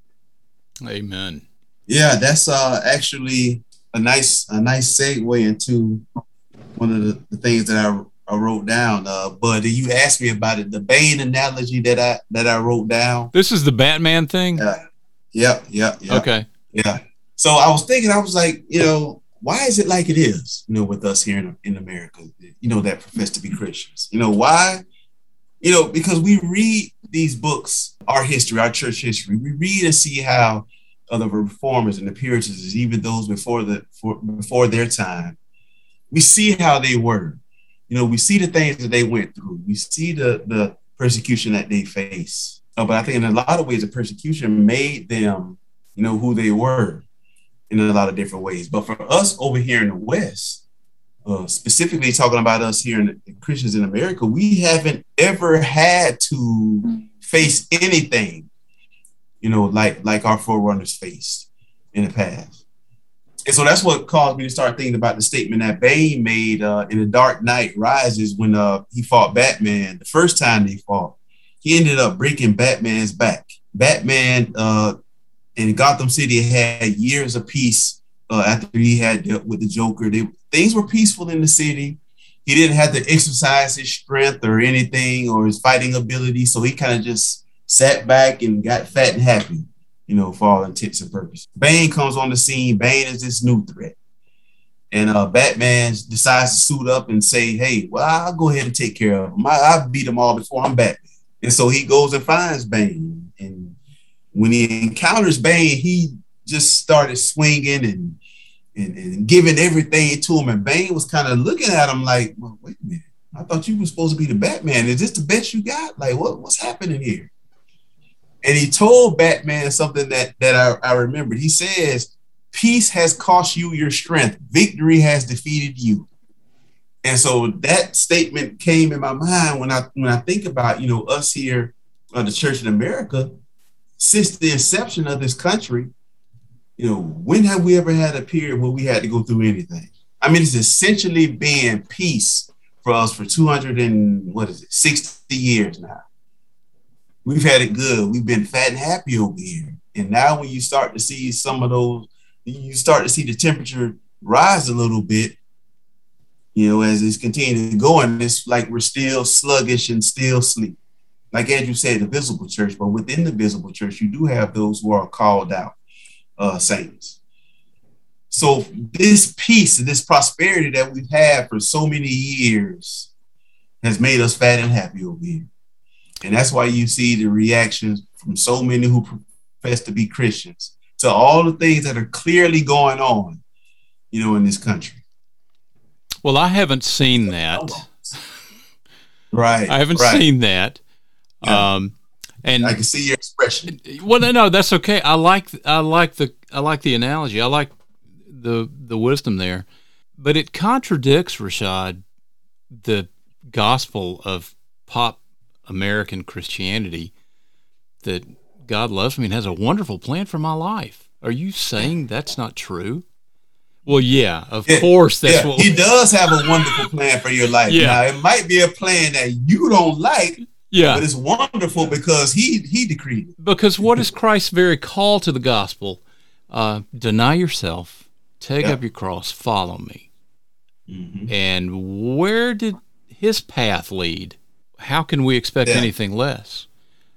Amen.
Yeah, that's uh, actually a nice a nice segue into one of the, the things that I, I wrote down. Uh, but you asked me about it, the Bane analogy that I that I wrote down.
This is the Batman thing?
Yeah. Yep, yep, yep.
Okay.
Yeah. So I was thinking, I was like, you know, why is it like it is, you know, with us here in, in America, you know, that profess to be Christians? You know, why? You know, because we read these books, our history, our church history. We read and see how other reformers and the Puritans, even those before the for, before their time, we see how they were. You know, we see the things that they went through. We see the, the persecution that they face. Uh, but I think in a lot of ways, the persecution made them, you know, who they were in a lot of different ways. But for us over here in the West, uh, specifically talking about us here in the Christians in America, we haven't ever had to face anything, you know, like, like our forerunners faced in the past. And so that's what caused me to start thinking about the statement that Bane made uh, in The Dark Knight Rises when uh, he fought Batman. The first time they fought, he ended up breaking Batman's back. Batman uh, in Gotham City had years of peace uh, after he had dealt with the Joker. They, things were peaceful in the city. He didn't have to exercise his strength or anything or his fighting ability. So he kind of just sat back and got fat and happy, you know, for all intents and purposes. Bane comes on the scene. Bane is this new threat. And uh, Batman decides to suit up and say, hey, well, I'll go ahead and take care of him. I, I beat them all before I'm Batman. And so he goes and finds Bane. And when he encounters Bane, he just started swinging and and, and giving everything to him. And Bane was kind of looking at him like, well, wait a minute. I thought you were supposed to be the Batman. Is this the best you got? Like, what, what's happening here? And he told Batman something that, that I, I remembered. He says, peace has cost you your strength. Victory has defeated you. And so that statement came in my mind when I when I think about, you know, us here at the Church in America, since the inception of this country, you know, when have we ever had a period where we had to go through anything? I mean, it's essentially been peace for us for two hundred and what is it, sixty years now. We've had it good. We've been fat and happy over here. And now when you start to see some of those, you start to see the temperature rise a little bit, you know, as it's continuing to go, and it's like we're still sluggish and still sleep. Like Andrew said, the visible church, but within the visible church, you do have those who are called out uh, saints. So this peace and this prosperity that we've had for so many years has made us fat and happy over here. And that's why you see the reactions from so many who profess to be Christians to all the things that are clearly going on, you know, in this country.
Well, I haven't seen that.
Right.
I haven't
right.
seen that.
Yeah.
Um, and
I can see your expression.
Well, no, no, that's okay. I like, I like the, I like the analogy. I like the, the wisdom there, but it contradicts, Rashad, the gospel of pop American Christianity that God loves me and has a wonderful plan for my life. Are you saying that's not true? Well, yeah, of
yeah,
course. That's
yeah.
what
He does have a wonderful plan for your life.
Yeah.
Now, it might be a plan that you don't like,
yeah,
but it's wonderful because he he decreed it.
Because what is Christ's very call to the gospel? Uh, deny yourself, take
yeah.
up your cross, follow me.
Mm-hmm.
And where did his path lead? How can we expect
yeah.
anything less?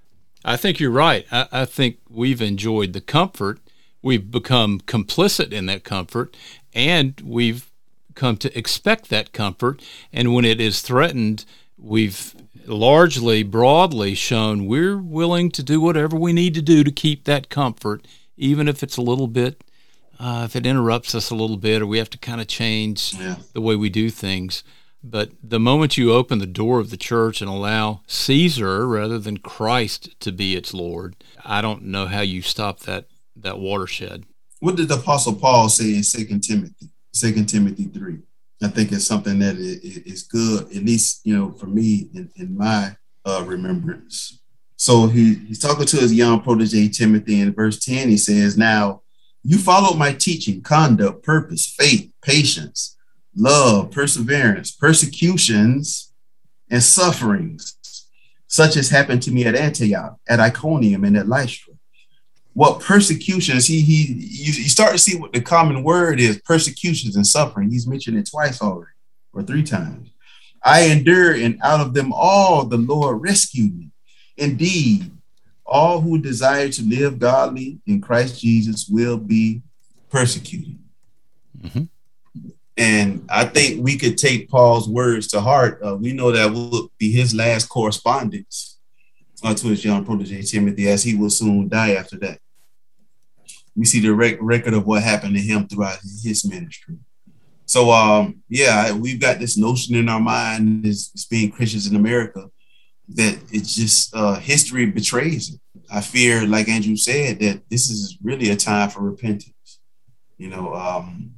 I think you're right. I, I think we've enjoyed the comfort. We've become complicit in that comfort, and we've come to expect that comfort. And when it is threatened, we've largely, broadly shown we're willing to do whatever we need to do to keep that comfort, even if it's a little bit, uh, if it interrupts us a little bit, or we have to kind of change
yeah.
the way we do things. But the moment you open the door of the church and allow Caesar rather than Christ to be its Lord, I don't know how you stop that that watershed.
What did the Apostle Paul say in Second Timothy, Second Timothy three? I think it's something that is good, at least, you know, for me in, in my uh, remembrance. So he, he's talking to his young protege, Timothy, in verse ten, he says, now, you followed my teaching, conduct, purpose, faith, patience, love, perseverance, persecutions, and sufferings, such as happened to me at Antioch, at Iconium, and at Lystra. What persecutions, he, he, you, you start to see what the common word is, persecutions and suffering. He's mentioned it twice already, or three times. I endure, and out of them all the Lord rescued me. Indeed, all who desire to live godly in Christ Jesus will be persecuted.
Mm-hmm.
And I think we could take Paul's words to heart. Uh, we know that will be his last correspondence uh, to his young protege, Timothy, as he will soon die after that. We see the rec- record of what happened to him throughout his ministry. So, um, yeah, we've got this notion in our mind as, as being Christians in America that it's just uh, history betrays it. I fear, like Andrew said, that this is really a time for repentance. You know, um,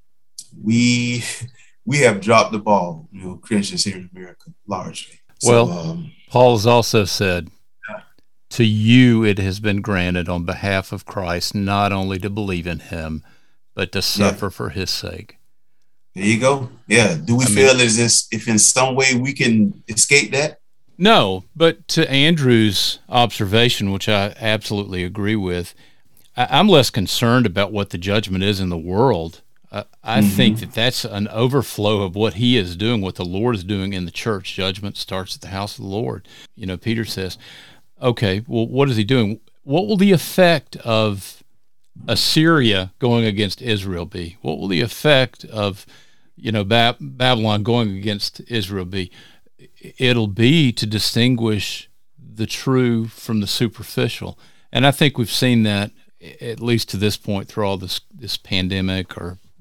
we we have dropped the ball, you know, Christians here in America, largely. So,
well,
um,
Paul has also said, to you it has been granted on behalf of Christ not only to believe in him, but to suffer yeah. for his sake.
There you go. Yeah. Do we I feel mean, as if, if in some way we can escape that?
No, but to Andrew's observation, which I absolutely agree with, I, I'm less concerned about what the judgment is in the world. Uh, I mm-hmm. think that that's an overflow of what he is doing, what the Lord is doing in the church. Judgment starts at the house of the Lord. You know, Peter says, okay, well, what is he doing? What will the effect of Assyria going against Israel be? What will the effect of, you know, ba- Babylon going against Israel be? It'll be to distinguish the true from the superficial. And I think we've seen that, at least to this point, through all this, this pandemic or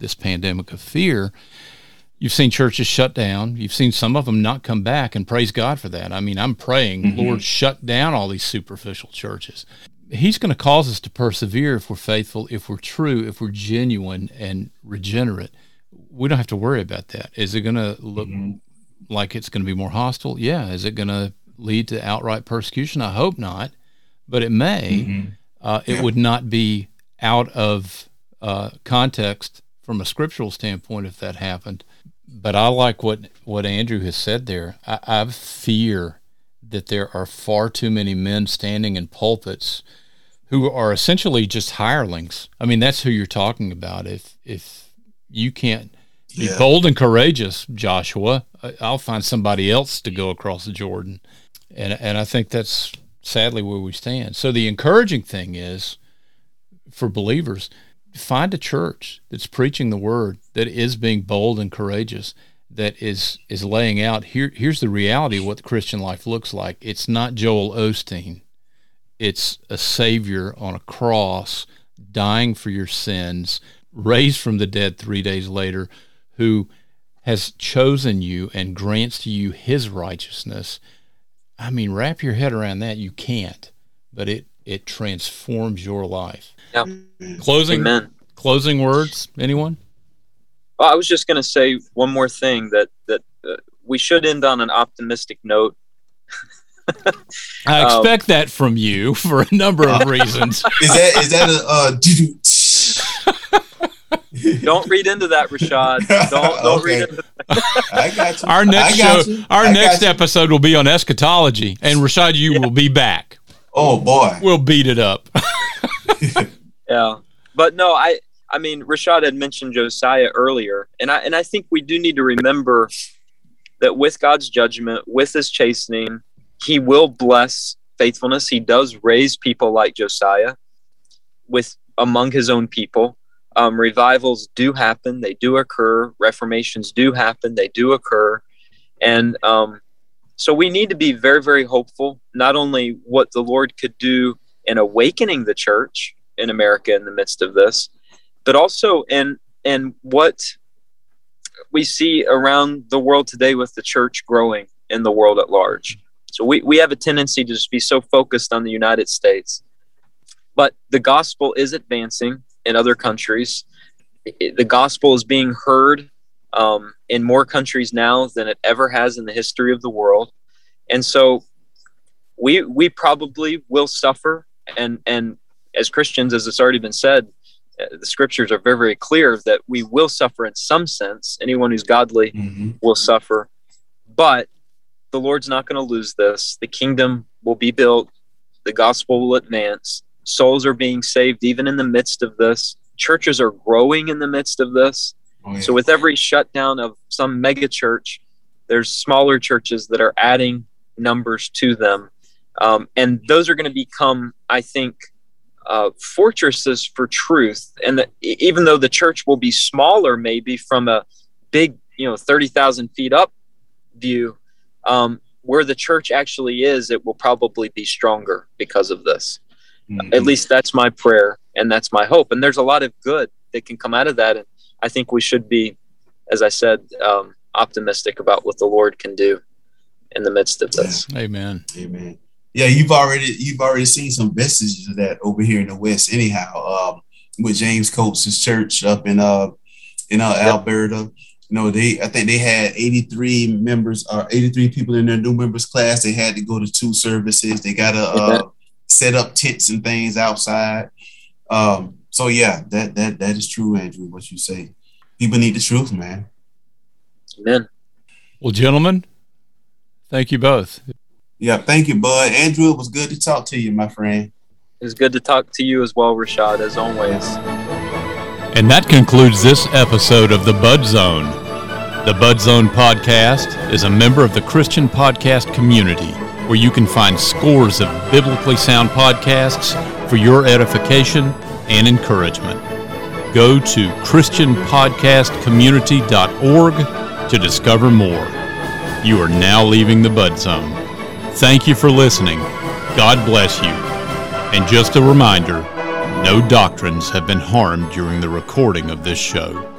this pandemic of fear, you've seen churches shut down. You've seen some of them not come back, and praise God for that. I mean, I'm praying, mm-hmm. Lord, shut down all these superficial churches. He's going to cause us to persevere if we're faithful, if we're true, if we're genuine and regenerate. We don't have to worry about that. Is it going to look mm-hmm. like it's going to be more hostile? Yeah. Is it going to lead to outright persecution? I hope not, but it may. Mm-hmm. Uh, it yeah. would not be out of uh, context from a scriptural standpoint if that happened. But I like what, what Andrew has said there. I, I fear that there are far too many men standing in pulpits who are essentially just hirelings. I mean, that's who you're talking about. If if you can't be yeah. bold and courageous, Joshua, I'll find somebody else to go across the Jordan. And and I think that's sadly where we stand. So the encouraging thing is, for believers, find a church that's preaching the word, that is being bold and courageous, that is is laying out, here. here's the reality of what the Christian life looks like. It's not Joel Osteen. It's a Savior on a cross, dying for your sins, raised from the dead three days later, who has chosen you and grants to you his righteousness. I mean, wrap your head around that. You can't, but it, it transforms your life.
Yeah.
Closing,
Amen. Closing
words, anyone?
Well, I was just going to say one more thing, that, that uh, we should end on an optimistic note.
I expect um, that from you for a number of reasons.
Is that is that a uh,
don't read into that, Rashad. Don't don't okay. read into that.
I got you.
Our next show,
you.
our
I
next episode will be on eschatology, and Rashad, you yeah. will be back.
Oh boy,
we'll beat it up.
Yeah, but no, I I mean, Rashad had mentioned Josiah earlier, and I and I think we do need to remember that with God's judgment, with his chastening, he will bless faithfulness. He does raise people like Josiah with among his own people. Um, revivals do happen. They do occur. Reformations do happen. They do occur. And um, so we need to be very, very hopeful, not only what the Lord could do in awakening the church in America in the midst of this, but also in, in what we see around the world today with the church growing in the world at large. So we, we have a tendency to just be so focused on the United States. But the gospel is advancing in other countries. The gospel is being heard um, in more countries now than it ever has in the history of the world. And so we we probably will suffer. And, and as Christians, as it's already been said, the scriptures are very, very clear that we will suffer in some sense. Anyone who's godly mm-hmm. will suffer. But the Lord's not going to lose this. The kingdom will be built. The gospel will advance. Souls are being saved even in the midst of this. Churches are growing in the midst of this. Oh, yeah. So with every shutdown of some mega church, there's smaller churches that are adding numbers to them. Um, and those are going to become, I think, uh, fortresses for truth. And that even though the church will be smaller, maybe from a big, you know, thirty thousand feet up view, Um, where the church actually is, it will probably be stronger because of this. Mm-hmm. At least that's my prayer, and that's my hope. And there's a lot of good that can come out of that. And I think we should be, as I said, um, optimistic about what the Lord can do in the midst of this.
Yeah. Amen.
Amen. Yeah, you've already you've already seen some vestiges of that over here in the West, anyhow. Um, with James Coates' church up in uh in uh, yep. Alberta. No, they. I think they had eighty-three members, or eighty-three people in their new members class. They had to go to two services. They got to uh, set up tents and things outside. Um, so yeah, that that that is true, Andrew. What you say, people need the truth, man.
Amen.
Well, gentlemen, thank you both.
Yeah, thank you, Bud. Andrew, it was good to talk to you, my friend.
It was good to talk to you as well, Rashad, as always.
And that concludes this episode of The Bud Zone. The Bud Zone podcast is a member of the Christian podcast community, where you can find scores of biblically sound podcasts for your edification and encouragement. Go to christian podcast community dot org to discover more. You are now leaving the Bud Zone. Thank you for listening. God bless you. And just a reminder, no doctrines have been harmed during the recording of this show.